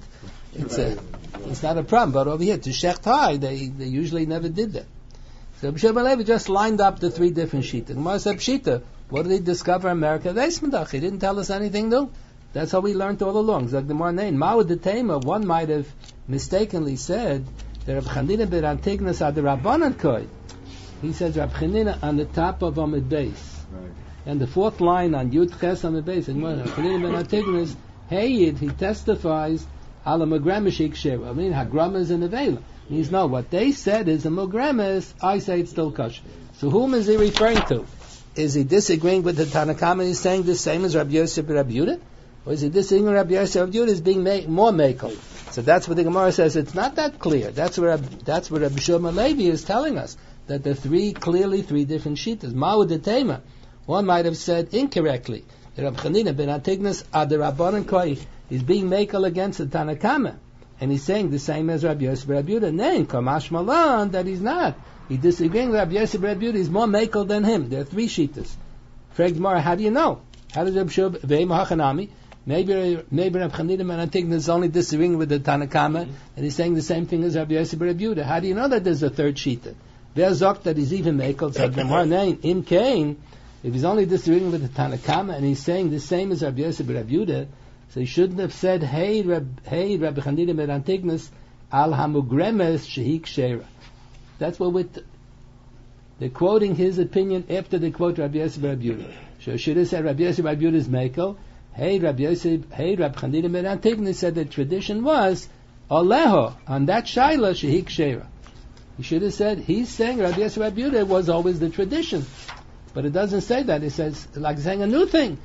It's not a problem. But over here, to shecht high, they usually never did that. So Rabbi Shimon Levi just lined up the three different shita. The Gemara said, Pshita, what did he discover in America? He didn't tell us anything new. That's how we learned all along. Zag the Gemara name. Ma'ud the Tema, one might have mistakenly said that Rabbi Chanina ben Antignas ad Rabbanan Koi. He says Rabbi Chanina on the top of Amid Beis. Right. And the fourth line on Yud Ches Amid Beis, and Rabbi Chanina ben Antignas, Heyid, he testifies, Ala Magramashik Sheva. I mean, Hagramas in the Vela. Means no, what they said is a Mugramis, I say it's still kosher. So whom is he referring to? Is he disagreeing with the Tanakama and he's saying the same as Rabbi Yosef Rabbi Yehuda? Or is he disagreeing with Rabbi Yosef Rabbi Yehuda is being more makel? So that's what the Gemara says. It's not that clear. That's what Rabbi Shimon Levi is telling us. That the clearly three different shitas. Ma'ud the Tema. One might have said incorrectly. that Rabbi Chanina ben Antignas ad Rabbanan Koi is being makel against the Tanakama. And he's saying the same as Rabbi Yosef Rabbi Yehuda. Then, Kamash Malan, that he's not. He's disagreeing with Rabbi Yosef Rabbi Yehuda. He's more makel than him. There are three shitas. Frag Gemara, how do you know? How does Rabbi Shub ve'im hachanami? Maybe Rabbi Chanina ben Antignas is only disagreeing with the Tanakama, and he's saying the same thing as Rabbi Yosef Rabbi Yehuda. How do you know that there's a third shita? There's Zok that he's even makel. So Gemara name Im Kain. If he's only disagreeing with the Tanakama and he's saying the same as Rabbi Yosef Rabbi Yehuda, so he shouldn't have said, Hey Rabbi Chanina ben Antignas al hamugremes shehik shera. That's what they're quoting his opinion after they quote Rabbi Yosef Rabbi Yehuda. So should have said Rabbi Yosef Rabbi Yehuda is makel. Hey Rabbi Chanina ben Antignas said the tradition was Aleho on that shaila shehik shera. He should have said he's saying Rabbi Yosef Rabbi Yehuda was always the tradition. But it doesn't say that. It says, like saying a new thing.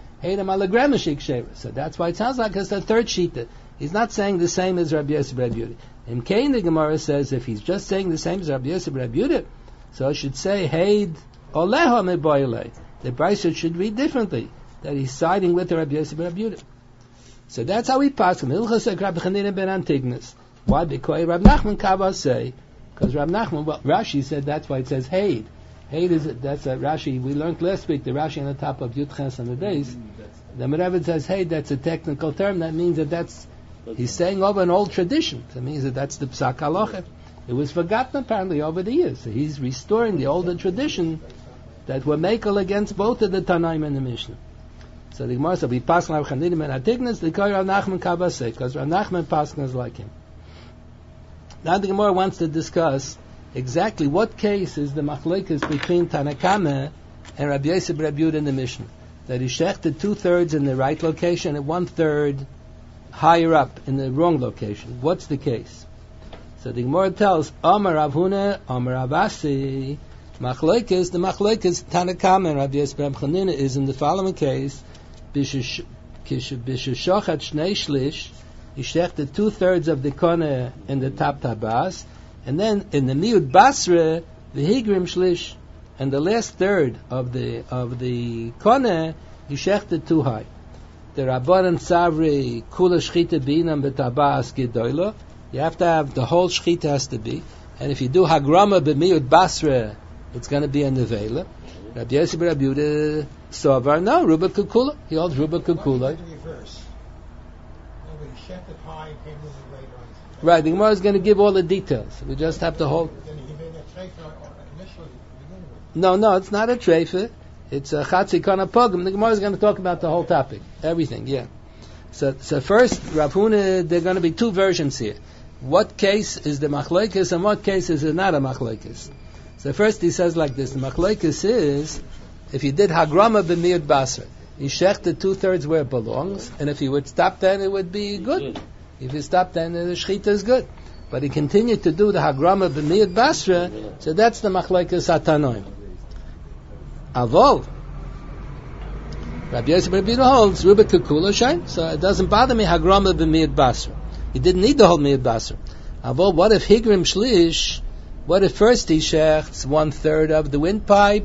So that's why it sounds like it's the third shita. He's not saying the same as Rabbi Yosef Rabbi Yehuda. In Kain, the Gemara says, if he's just saying the same as Rabbi Yosef Rabbi Yehuda, so it should say, Heid Oleha Meboyle. The Brisa should read differently, that he's siding with Rabbi Yosef Rabbi Yehuda. So that's how we pass him. Hilchas Rabbi Chanina ben Antignas. Why? Because Rabbi Nachman Kava say, because Rabbi Nachman, well, Rashi said that's why it says Heid. Heid is that's a Rashi. We learned last week the Rashi on the top of Yud Ches on the days. The Merevet says Heid. That's a technical term. That means that he's saying over an old tradition. That means that that's the Psak Halacha. It was forgotten apparently over the years. So he's restoring the older tradition that were makel against both of the Tanaim and the Mishnah. So the Gemara said we pass Rav Chanina ben Antignas. The Kol Rav Nachman Kabasei because Rav Nachman Paskin is like him. Now the Gemara wants to discuss exactly what case is the machlekes between Tanakama and Rabbi Yosef Rabbi Yehuda in the Mishnah. That he shechted 2/3 in the right location and 1/3 higher up in the wrong location. What's the case? So the Gemara tells, Amar Rav Huna, Amar Rav Asi, machlekes, the machlekes Tanakama and Rabbi Yosef Rabbi Chanina is in the following case, Bishashochat Shnei Shlish, he shechted 2/3 of the kone in the top tabas, and then in the Miud Basra, the Higrim Shlish, and the last third of the Koneh, he shechted too high. The Rabbanan Savri Kula Shchita Binam Betabas Gedoyla. You have to have the whole Shchita has to be, and if you do Hagrama B'Miud Basra, it's going to be a Nevela. Rabbi Yosef Rabbi Yehuda Sovar, no, Ruba Kukula. He holds Ruba Kukula. Right, the Gemara is going to give all the details. We just have to hold. No, it's not a treifa. It's a chatzi kana pogum. The Gemara is going to talk about the whole topic, everything. Yeah. So first, Rav Huna, there are going to be two versions here. What case is the machlekes and what case is it not a machlekes? So first, he says like this: the machlekes is if you did hagrama b'miyud basra, you shechted 2/3 where it belongs, and if you would stop then, it would be good. If you stop, then the shechita is good. But he continued to do the hagrama b'miyud basra, so that's the machlekes hatanoim. Avol, Rabbi Yosef Rabbi Yehuda holds Ruba Kukula Shain, so it doesn't bother me hagrama b'miyud basra. He didn't need the whole miyud basra. Avol, what if higrim shlish? What if first he shechts 1/3 of the windpipe,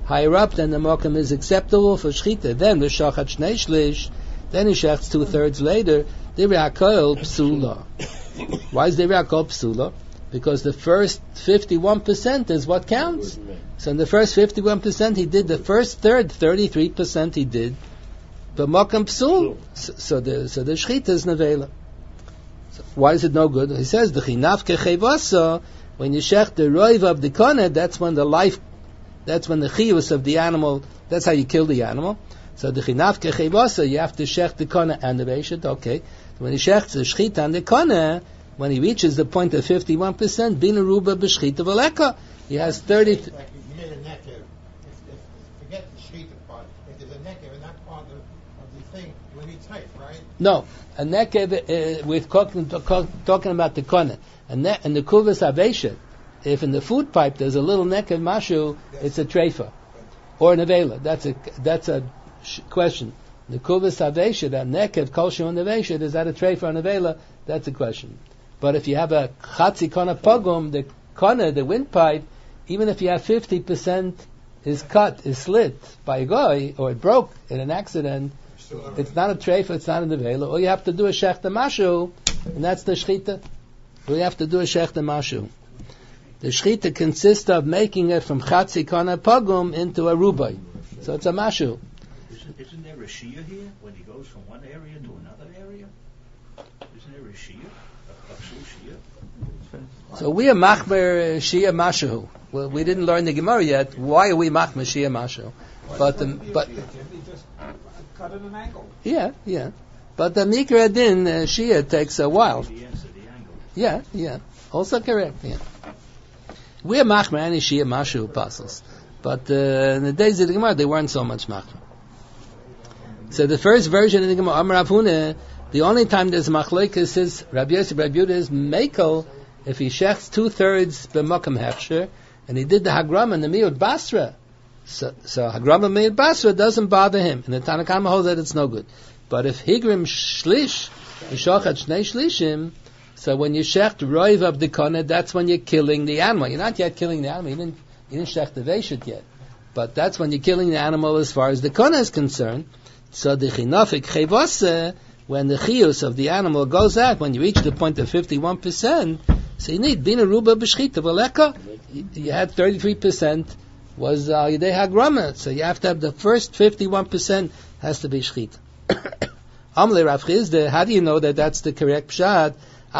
higher up, then the mokum is acceptable for shchita. Then v'shachat shnei shlish, then he shechts 2/3 later. Divrei hakol psula. Why is divrei hakol psula? Because the first 51% is what counts. So in the first 51% he did the first third, 33% he did. But mokum psul. So the shchita is nevela. So why is it no good? He says the chinaf kechevasa. When you shech the roiv of the koneh, that's when the chiyus of the animal. That's how you kill the animal. So the chinaf kechevasa, you have to shech the koneh and the veishet. Okay. When he shechts the shchita and the koneh, when he reaches the point of 51%, bina ruba b'shchita v'leka. He has 30. Like you made a nekev. Forget the shchita part. If there's a nekev in that part of the thing, you need tight, right? No, a nekev. We're talking about the koneh. And the kuvas aveshet. If in the food pipe there's a little nekev mashu, it's a treifa or an avela. That's a question. The kuvas aveshet, a nekev kolshu and aveshet, is that a treifa or an avela? That's a question. But if you have a chatzi kona pogum, the kona, the windpipe, even if you have 50% is cut, is slit by a guy, or it broke in an accident, it's not a treifa, it's not an avela. All you have to do is shech the mashu, and that's the shchita. All you have to do is shech the mashu. The shchita consists of making it from chatzi kona pogum into a rubai. So it's a mashu. Isn't there a shia here when he goes from one area to another area? Isn't there a shia? So we are machmer shia mashu. Well, we didn't learn the Gemara yet. Why are we machmer shia mashu? But just cut at an angle. Yeah. But the mikra din shia takes a while. Yeah. Also correct. Yeah. We are machmer any shia mashu apostles, but in the days of the Gemara they weren't so much machmer. So the first version of the Gemara, Amar Rav Huna, the only time there's machlekes is Rabbi Yosef, Rabbi Yehuda is mekel if he shechts 2/3 b'makam hechsher, and he did the hagram and the miut basra. So hagram and miut basra doesn't bother him, and the Tanna Kama holds that it's no good. But if higrim shlish, yishachat shnei shlishim, so when you shecht roiv of the koneh, that's when you're killing the animal. You're not yet killing the animal. You didn't shecht the veishet yet, but that's when you're killing the animal as far as the koneh is concerned. So the chinafik chevase, when the chiyus of the animal goes out, when you reach the point of 51%, so you need bina ruba b'shchita v'leka. You had 33% was yidei hagrama, so you have to have the first 51% has to be shchita. Amle Rav Chizda, how do you know that that's the correct pshat?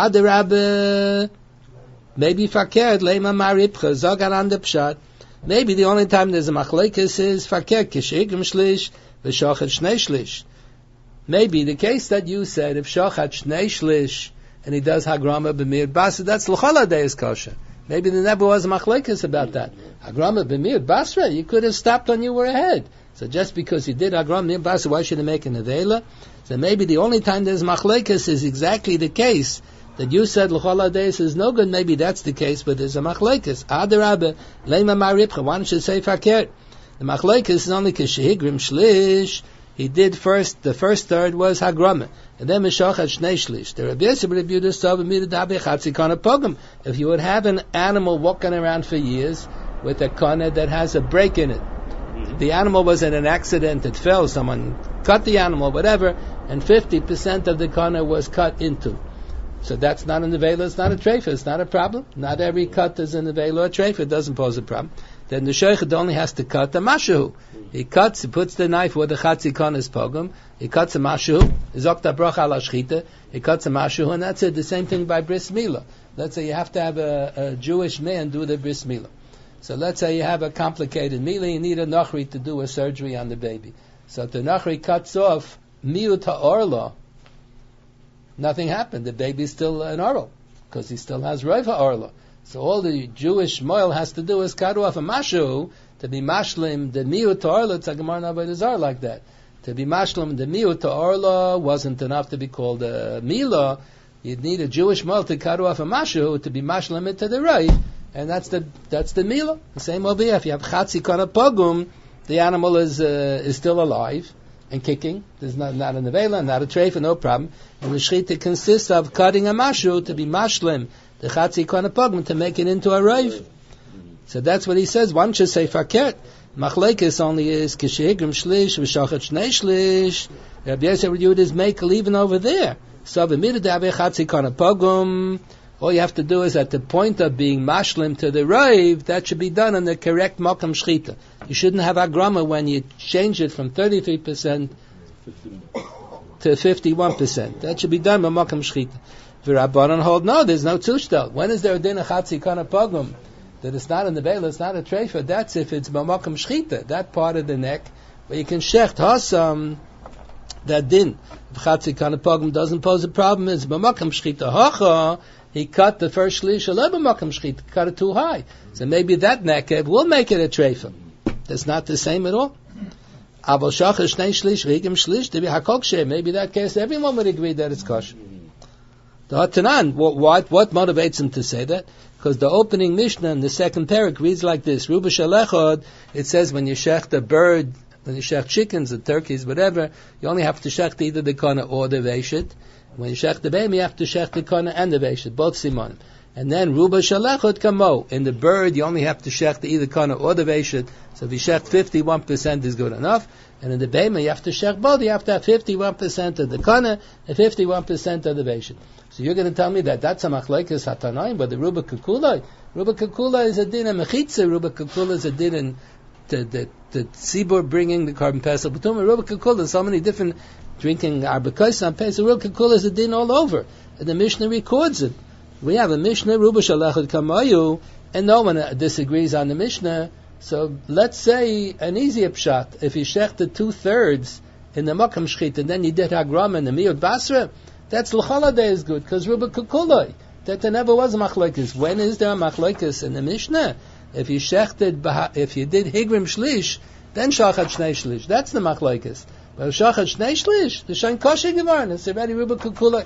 Adarabbe, maybe fakert leima maripcha zogan an the pshat. Maybe the only time there's a machlekes is fakert kishigim shlish v'shachat shnei shlish. Maybe the case that you said, if shachat shnei shlish and he does hagrama b'mir basra, that's l'chol is kosher. Maybe there never was a machlekes about that. Hagrama b'mir basra, you could have stopped when you were ahead. So just because you did hagrama b'mir basra, why should you make an avela? So maybe the only time there's machlekes is exactly the case that you said l'chol is no good. Maybe that's the case, but there's a machlekes. Adarabbe leima maripcha. Why don't you say fakir? The machlekes is only k'shehigrim shlish. He did first, the first third was hagrama, and then mishachat shnei shlish. The Rabbi Yosef Rabbi Yehuda saw b'midabe chatzi kana pogum. If you would have an animal walking around for years with a kana that has a break in it, the animal was in an accident, it fell, someone cut the animal, whatever, and 50% of the kana was cut into. So that's not an avela, it's not a treifa, it's not a problem. Not every cut is an avela or a treifa, it doesn't pose a problem. Then the sheikhid only has to cut the mashu. He cuts, he puts the knife where the chatzi kon is pogum, he cuts a mashu, zokta bracha ala shchita, he cuts a mashu, and that's it. The same thing by bris milah. Let's say you have to have a Jewish man do the bris milah. So let's say you have a complicated milah, you need a nachri to do a surgery on the baby. So if the nachri cuts off miut ha'orla, nothing happened. The baby's still an oral, because he still has roiv ha'orla. So all the Jewish moil has to do is cut off a mashu to be mashlim the miut ha'orla. It's a gemara nabed zar like that. To be mashlim the miut ha'orla wasn't enough to be called a milah. You'd need a Jewish moil to cut off a mashu to be mashlim it to the right, and that's the milah. The same over here. If you have chatzi kana pogum, the animal is still alive and kicking. There's not a nevela, not a treifa, no problem. And the shchita consists of cutting a mashu to be mashlim the chatzi kana pogum to make it into a raiv. So that's what he says. One should say fakert. Machlekes only is Kishehigrim Shlish v'Shachat Shnei Shlish. Rabbi Yosef Yehuda is makel even over there. So v'midah de'avei chatzi kana pogum. All you have to do is at the point of being mashlim to the raiv, that should be done in the correct makam shchita. You shouldn't have agrama when you change it from 33% to 51%. That should be done by makam shchita. V'Rabbanan hold no, there's no tushtel. When is there a din of chatzi kana pogum? That it's not in the veil, it's not a treifa. That's if it's by makam shchita, that part of the neck where you can shecht hasam. That din of chatzi kana pogum doesn't pose a problem. It's by makam shchita hacha. He cut the first shlish a little makam shchita, cut it too high. So maybe that nekev will make it a treifa. That's not the same at all. Aval shachar shnei shlish rigim shlish to be hakol ksher. Maybe that case everyone would agree that it's kosher. The Hatanan, what motivates him to say that? Because the opening Mishnah in the second parak reads like this: Ruba shalechod. It says when you shecht a bird, when you shecht chickens or turkeys, whatever, you only have to shecht either the kana or the veishit. When you shecht the baby, you have to shecht the kana and the veishit, both simon. And then Ruba shalechod kamo. In the bird, you only have to shecht either kana or the veishit. So if you shecht 51% is good enough. And in the bema, you have to shecht both. You have to have 51% of the kana and 51% of the veishit. So you're going to tell me that that's a machlekes hatanaim, but the Ruba Kukula is a din of mechitza. Ruba Kukula is a din in the tzibur bringing the carbon pesach. But Ruba Kukula, so many different drinking arbekos on pesach. Ruba Kukula is a din all over, and the Mishnah records it. We have a Mishnah Ruba Shalachad Kamayu, and no one disagrees on the Mishnah. So let's say an easier pshat: if you shechted 2/3 in the makam shchit, and then you did hagram in the miyot basra. That's l'chalade is good, because Ruba Kukuloi, that there never was a machlokes. When is there a machlokes in the Mishnah? If you shechted, if you did higrim shlish, then shachat shnei shlish. That's the machlokes. But shachat shnei shlish, the shain kosher gevarn, it's already Ruba Kukuloi.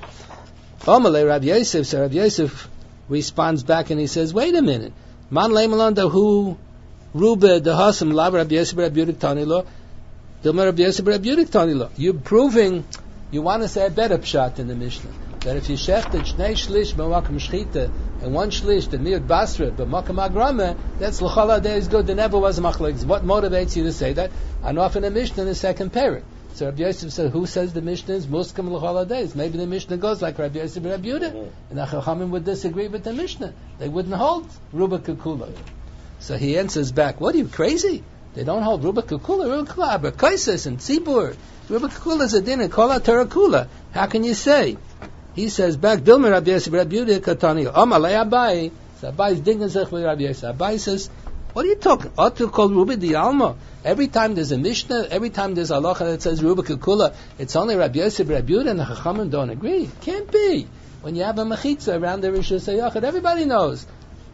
Omalei Rabbi Yosef, so Rabbi Yosef responds back and he says, wait a minute. Man leimalanda hu Ruba the hasam lav Rabbi Yosef Rabbi Yudik Tanilo, Dilma Rabbi Yosef Rabbi Yudik Tanilo. You're proving. You want to say a better pshat in the Mishnah, that if you shechted shnei shlish b'makam shchita and 1 shlish the miyut basra b'makam agrama, that's l'chol hadei is good. There never was a machlokes. What motivates you to say that? And often a Mishnah in the second parak. So Rabbi Yosef said, who says the Mishnah is muskam l'chol hadei? Maybe the Mishnah goes like Rabbi Yosef and Rabbi Yehuda, and the Chachamim would disagree with the Mishnah. They wouldn't hold Ruba Kukula. So he answers back, what are you, crazy? They don't hold Ruba Kukula. Ruba Kukula, Abrakaisis and Tzibur. Ruba Kukula is a din and Kola Terakula. How can you say? He says back, Dilmer Rabbi Yosef Rabbi Yehuda Katani. Amalei Abai. So Abai is digging sich with Rabbi Yosef. Abai says, what are you talking? Ought to call Ruba di Alma. Every time there's a Mishnah, every time there's a halacha that says Ruba Kukula, it's only Rabbi Yosef Rabbi Yehuda, and the Chachamim don't agree. It can't be. When you have a mechitza around the Rishus HaYachid, everybody knows.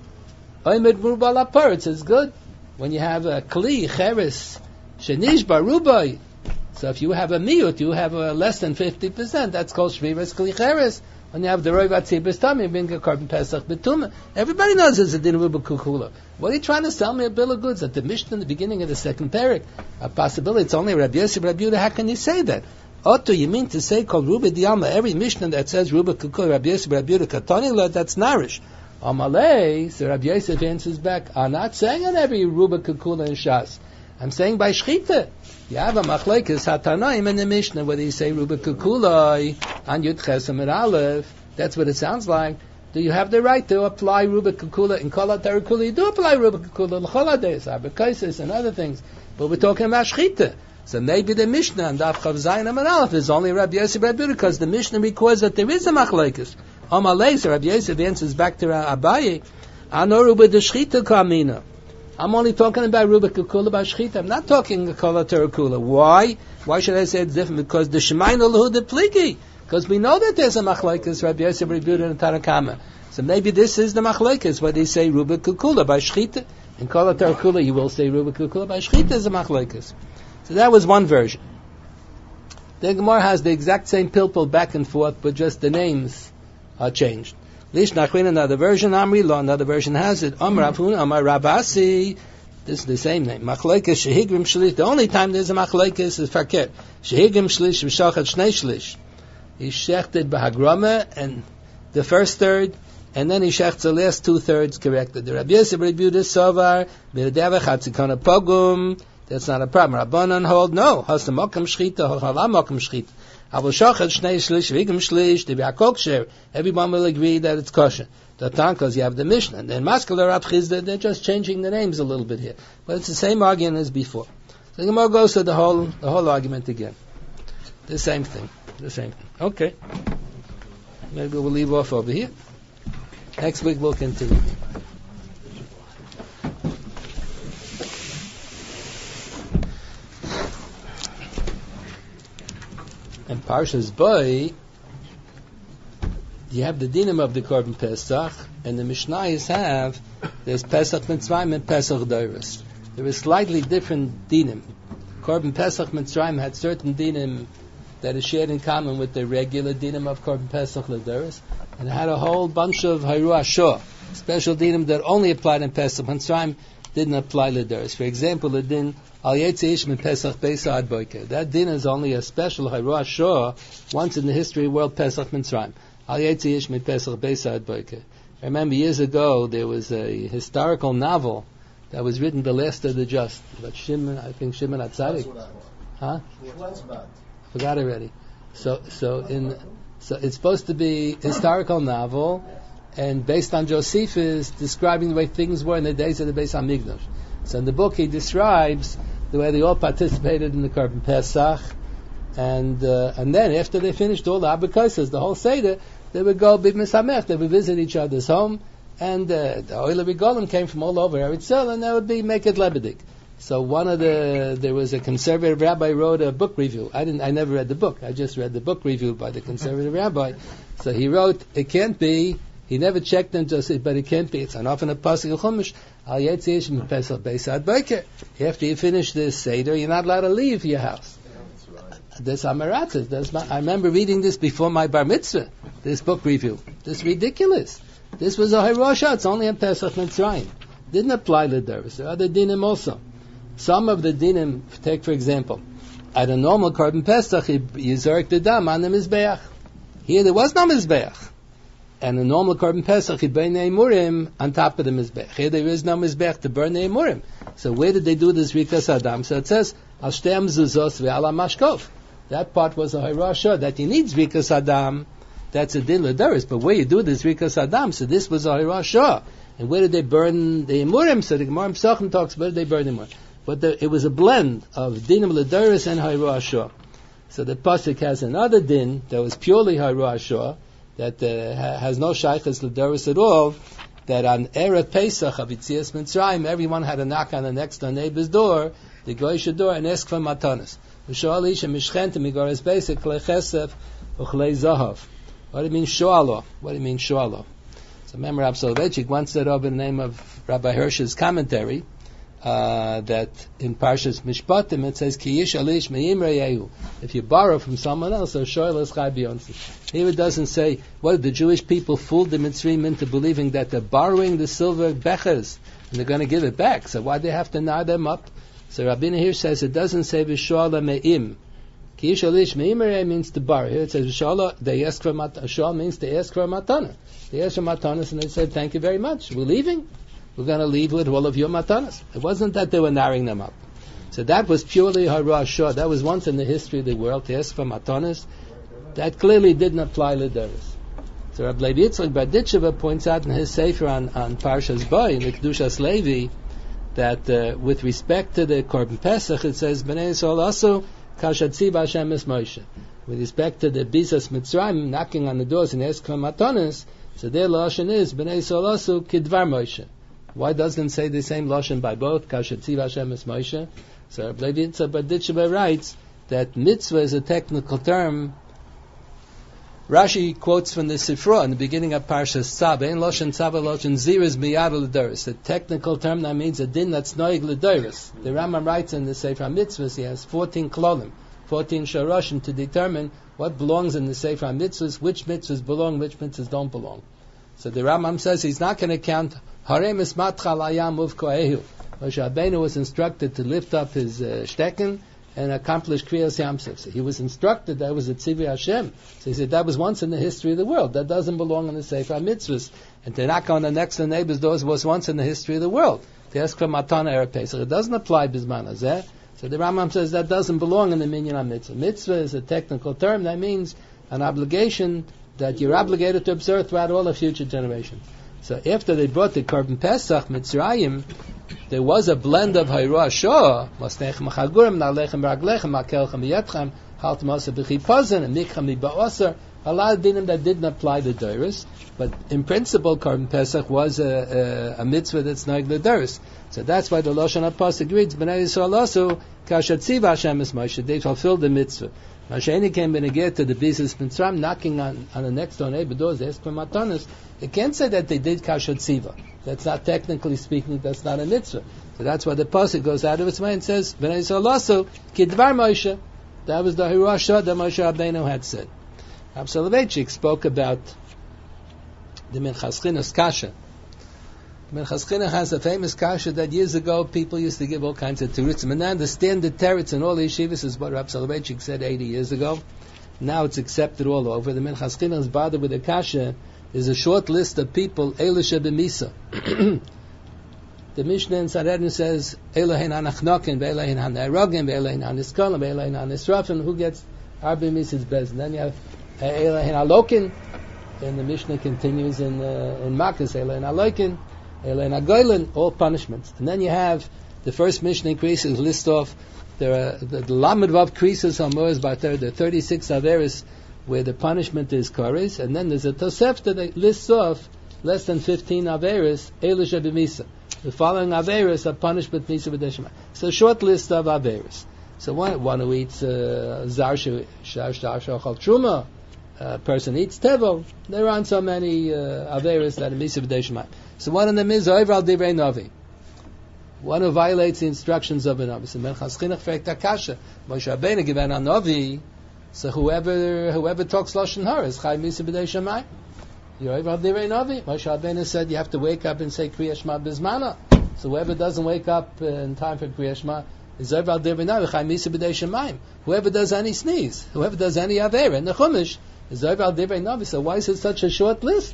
Oimid Ruba Lapar, it says good. When you have a Kli, Cheres, Shenish Barubai, so if you have a miyut, you have a less than 50%, that's called Shviras Kli Cheres. When you have the Roiv Atzibas Tam, you bring a carbon Pesach Betuma. Everybody knows there's a din Ruba Kukula. What are you trying to sell me a bill of goods? At the Mishnah in the beginning of the second parak, a possibility, it's only Rabbi Yosef, Rabbi Yehuda, how can you say that? Otto, you mean to say called Ruba Diyama, every Mishnah that says Ruba Kukula, Rabbi Yosef, Rabbi Yehuda, Katonila, that's Narish. Amalei, so Rabbi Yosef answers back, I'm not saying on every Ruba Kukula in Shas. I'm saying by Shchita. You have a machlekes hatanaim in the Mishnah, whether you say Ruba Kukula on Yud Chesam and Aleph. That's what it sounds like. Do you have the right to apply Ruba Kukula in Kol HaTerakula? You do apply Ruba Kukula, L'chol Arbekaisis and other things. But we're talking about Shchita. So maybe the Mishnah and Daf Chav Zayin and Aleph is only Rabbi Yosef Rabbi Yehuda, because the Mishnah records that there is a machlekes. Amalei, so Rabbi Yosef answers back to Abaye, Ano Ruba de Shchita Kamina. I'm only talking about Ruba Kukula about Shchita. I'm not talking Kol HaTerakula. Why? Why should I say it's different? Because the Shemayin Lahu de Pligi. Because we know that there's a machlekes, Rabbi Yosef Rabbi Yehuda and Tarakama. So maybe this is the machlekes, where they say Ruba Kukula by Shchita. In Kol HaTerakula you will say Ruba Kukula by Shchita is a machlekes. So that was one version. The Gemara has the exact same pilpul back and forth, but just the names are changed. Lish Nachrin, another version, Amri Lo, another version has it. Amar Avhun, Amar Rabasi. This is the same name. Machlekes Shehigrim Shlish. The only time there's a machlekes is Farket. Shehigrim Shlish v'Shachat Shnei Shlish. He shechted b'Hagrama, and the first third and then he shechts the last 2/3 corrected. The Rabbi Yosef Rabbi Yehuda Sovar, B'Redeva Chatzikana Pogum, that's not a problem. Rabbanan hold, no, has the Mokum Shchita, Halam Mokum Shchita. Avol Shochet Shnei Shlish, Vigim Shlish, the Biakok Sher, everyone will agree that it's kosher. The Tankas, you have the Mishnah, and then Maskala Rab Chizda, they're just changing the names a little bit here. But it's the same argument as before. So the Gemara goes to the whole argument again. The same thing. Okay. Maybe we'll leave off over here. Next week we'll continue. And Parshas Boi, you have the dinim of the Korban Pesach, and the Mishnayos have, there's Pesach Mitzrayim and Pesach Doros. There is slightly different dinim. Korban Pesach Mitzrayim had certain dinim that is shared in common with the regular dinim of Korban Pesach L'Doros, and it had a whole bunch of Hayru Ashor, special dinim that only applied in Pesach Mitzrayim, didn't apply L'Doros. For example, the din Al Yetzi Ish Min Pesach Beisa Ad Boiker. That din is only a special Hayru Ashor once in the history of world Pesach Mitzrayim. Al Yetzi Ish Min Pesach Beisa Ad Boiker. I remember years ago there was a historical novel that was written, The Last of the Just, but Shimon HaTzadik. Huh? Forgot already. So it's supposed to be historical novel, and based on Josephus, describing the way things were in the days of the Beis Hamikdash. So in the book he describes the way they all participated in the Korban Pesach, and then after they finished all the Abakosas, the whole Seder, they would go Big Mesamech, they would visit each other's home, and the Oile Regolim came from all over Eretz Yisrael, and that would be Make It Lebedik. So there was a conservative rabbi wrote a book review. I never read the book. I just read the book review by the conservative rabbi. So he wrote, it can't be, he never checked them, just but it can't be. It's an often a pasuk chumash. Al Yetzi Ish Min Pesach Beis Ad Boiker. After you finish this Seder, you're not allowed to leave your house. There's Amaratas. I remember reading this before my bar mitzvah, this book review. This is ridiculous. This was a Hirosha, it's only in Pesach Mitzrayim. Didn't apply to Doros. There are other dinim also. Some of the dinim, take for example, at a normal Korban Pesach, you zerk the dam on the Mizbeach. Here there was no Mizbeach. And a normal Korban Pesach, you burn the Emurim on top of the Mizbeach. Here there is no Mizbeach to burn the Emurim. So where did they do this Rikas Adam? So it says, Al Shtem Zuzos Ve'ala Mashkov. That part was a Hirosha, that he needs Rikas Adam. That's a din l'daris. But where you do this Rikas Adam, so this was a Hirosha. And where did they burn the Emurim? So the Gemara Pesachim talks, where did they burn the Emurim? But it was a blend of dinim l'daris and Hayru Ashor. So the pasuk has another din that was purely Hayru Ashor, that has no shaychus l'daris at all, that on Erev Pesach of Yitzias Mitzrayim, everyone had to knock on the next door neighbor's door, the goyish door, and ask for matanas. V'shoal isha mishchente migoras basic klei chesef uchlei zahav. What do you mean shoalo? What do you mean shoalo? So remember, Rab Soloveitchik once said over the name of Rabbi Hirsch's commentary, that in Parshas Mishpatim it says Ki yish alish me'imre yehu. If you borrow from someone else, so shoyel es chai b'yonsi. Here it doesn't say what the Jewish people fooled the Mitzrayim into believing that they're borrowing the silver bechers and they're going to give it back. So why do they have to nod them up? So Rabbeinu here says it doesn't say v'shoala me'im. Ki yish alish me'imre means to borrow. Here it says v'shoala, they ask for matana. Shoal means they ask for matana. They asked for matanas and they said, thank you very much. We're leaving. We're going to leave with all of your matanas. It wasn't that they were narrowing them up. So that was purely Hara Shor. That was once in the history of the world to ask for matanas. That clearly didn't apply to Doros. So Rabbi Levi Yitzchak Berditchever points out in his sefer on Parshas Boi, in the Kedushas Levi, that with respect to the Korban Pesach, it says, B'nai Yisrael also kashatziv Hashem es Moshe. With respect to the Bizas Mitzrayim, knocking on the doors and asking for matanas, so their lashon is B'nai Yisrael also kidvar Moshe. Why doesn't it say the same lashon by both? Kashatziv Hashem es Moshe. So Rabbi Levi Yitzchak Berditchever writes that mitzvah is a technical term. Rashi quotes from the Sifra in the beginning of Parshas Tzav, Ein lashon tzav lashon ziris miyad l'doros. The technical term that means a din that's noig l'doros. The Rambam writes in the Sefer Mitzvahs he has 14 klolim, 14 shoroshim to determine what belongs in the Sefer Mitzvahs, which mitzvahs belong, which mitzvahs don't belong. So the Rambam says he's not going to count Harem esmatcha layam uvkoehu. Moshe Rabbeinu was instructed to lift up his stecken and accomplish Kriyas Yamsuf. So he was instructed that was a Tzivui Hashem. So he said that was once in the history of the world. That doesn't belong in the Sefer HaMitzvahs. And to knock on the next door neighbor's doors was once in the history of the world. To ask for Matana Erev Pesach. It doesn't apply Bizman Hazeh. So the Rambam says that doesn't belong in the Minyan HaMitzvah. Mitzvah is a technical term. That means an obligation that you're obligated to observe throughout all the future generations. So after they brought the Korban Pesach, Mitzrayim, there was a blend of Hayruah Shah, Mosnechem Chagurim, Nalechem Raglechem, Makelchem Yetchem, Halt Mosa B'Chipazin, and Mikchem Ba'oser, a lot of dinim that didn't apply to Deiris, but in principle, Korban Pesach was a mitzvah that's not the Deiris. So that's why the Lashon HaPasuk reads, B'nai Yisrael also, Kashat Tziva Hashem es Moshe, they fulfilled the mitzvah. Masheni came when they get to the business Mitzrayim, knocking on the next door neighbor doors, they ask for matanas. They can't say that they did kashat tziva. That's not, technically speaking, that's not a mitzvah. So that's why the pasuk goes out of its way and says, B'nai Yisrael also, Kidvar Moshe. That was the Hiroshah that Moshe Rabbeinu had said. Rab Soloveitchik spoke about the Minchas Chinuch kasha. Minchas Chinuch has a famous kasha that years ago people used to give all kinds of terutzim, and I understand the teretz in all the yeshivas is what Rab Soloveitchik said 80 years ago. Now it's accepted all over. The Minchas Chinuch is bothered with the kasha. There's a short list of people, Elisha b'misa. The Mishnah in Sanhedrin says, Elohein hanachnokin, ve'elohein hanairogin, ve'elohein haniskolim, ve'elohein hanisrafin. Who gets Arba Misa's best? And then you have Elohein halokin. Then the Mishnah continues in Makkos, Elohein halokin, Elohein hagoylin, all punishments. And then you have the first Mishnah increases, list off, there are the Lamed Vav Krisos on Moaz Bater, there are 36 Averis where the punishment is Kores, and then there's a Tosefta that lists off less than 15 Averis, Elisha b'misa. The following Averis are punishment Misa b'deshma. It's a short list of Averis. So one who eats Zar Shachal Truma, person eats Tevel, there aren't so many Averis that are Misa b'deshma. So one of them is Oiv al Divrei Novi. One who violates the instructions of a Novi. So Minchas Chinuch fragt Akasha, Moshe Rabbeinu given a Novi, so whoever talks Lashon Hara is Chai Misa B'dei Shamayim. Yoiv al Divrei Novi. Moshe Rabbeinu said you have to wake up and say Kriya Shema Bizmana. So whoever doesn't wake up in time for Kriya Shema is Yoiv al Divrei Novi, Chai Misa B'dei Shamayim. Whoever does any sneeze, whoever does any Avera in the Chumash is Yoiv al Divrei Novi. So why is it such a short list?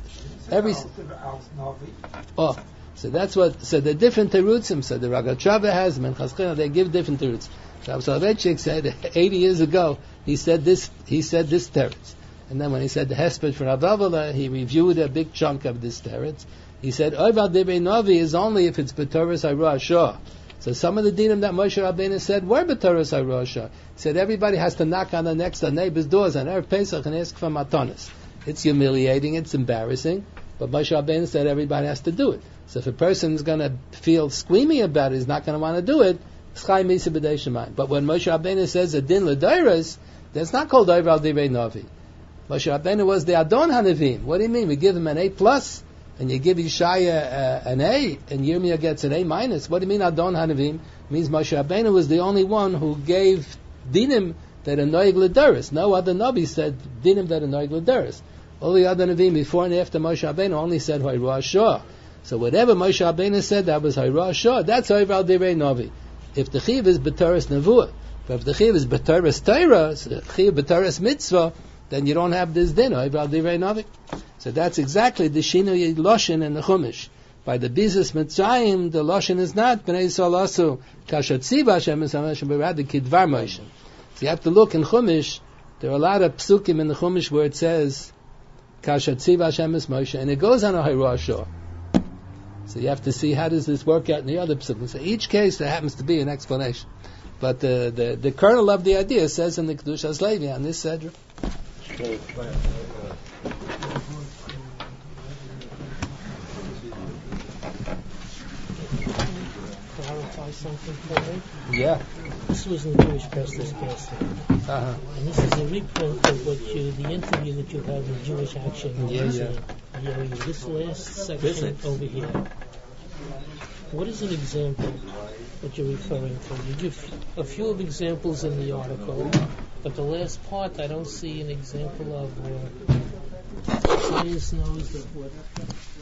So that's what. So the different terutzim. So the Ragat Shava has Minchas Chinuch. They give different terutzim. So Soloveitchik said 80 years ago he said this teretz, and then when he said the Hesped for Avavela, he reviewed a big chunk of this teretz. He said Oiv Divrei Novi is only if it's B'Toras Hayruah Shah. So some of the dinim that Moshe Rabbeinu said were B'Toras Hayruah Shah. He said everybody has to knock on the next door neighbor's doors on Erev Pesach and ask for matanas. It's humiliating, it's embarrassing, but Moshe Rabbeinu said everybody has to do it. So if a person is going to feel squeamy about it, he's not going to want to do it. But when Moshe Rabbeinu says a din l'deiros, that's not called Oiv al Divrei Novi. Moshe Rabbeinu was the Adon Hanavim. What do you mean? We give him an A+, and you give Yeshaya an A, and Yirmiyah gets an A-. What do you mean Adon Hanavim? It means Moshe Rabbeinu was the only one who gave dinim that are noig l'deiros. No other Nabi said dinim that are noig l'deiros. All the other Navim before and after Moshe Rabbeinu only said Hayruah Shah. So whatever Moshe Rabbeinu said, that was Hayruah Shah. That's Oiv al Divrei Novi. If the Chiv is B'Toras Nevuah, but if the Chiv is B'Toras Torah, so Chiv B'Toras Mitzvah, then you don't have this din, Oiv al Divrei Novi. So that's exactly the Shinui Loshin in the Chumash. By the Bizas Mitzrayim, the Loshin is not B'nai Yisrael also Kashat Tziva Hashem es Moshe, but rather Kidvar Moshe. So you have to look in Chumash. There are a lot of psukim in the Chumash where it says Kashat Tziva Hashem es Moshe, and it goes on a Hayruah Shah. So you have to see how does this work out in the other psukim. So each case there happens to be an explanation. But the kernel of the idea says in the Kedushas Levi on this Sedra. Clarify something for me? Yeah. This was in the Jewish Pastor's Castle. And this is a reprint of the interview that you had with Jewish Action. Yeah. This last section over here. What is an example that you're referring to? You give a few of examples in the article, but the last part I don't see an example of where science knows that what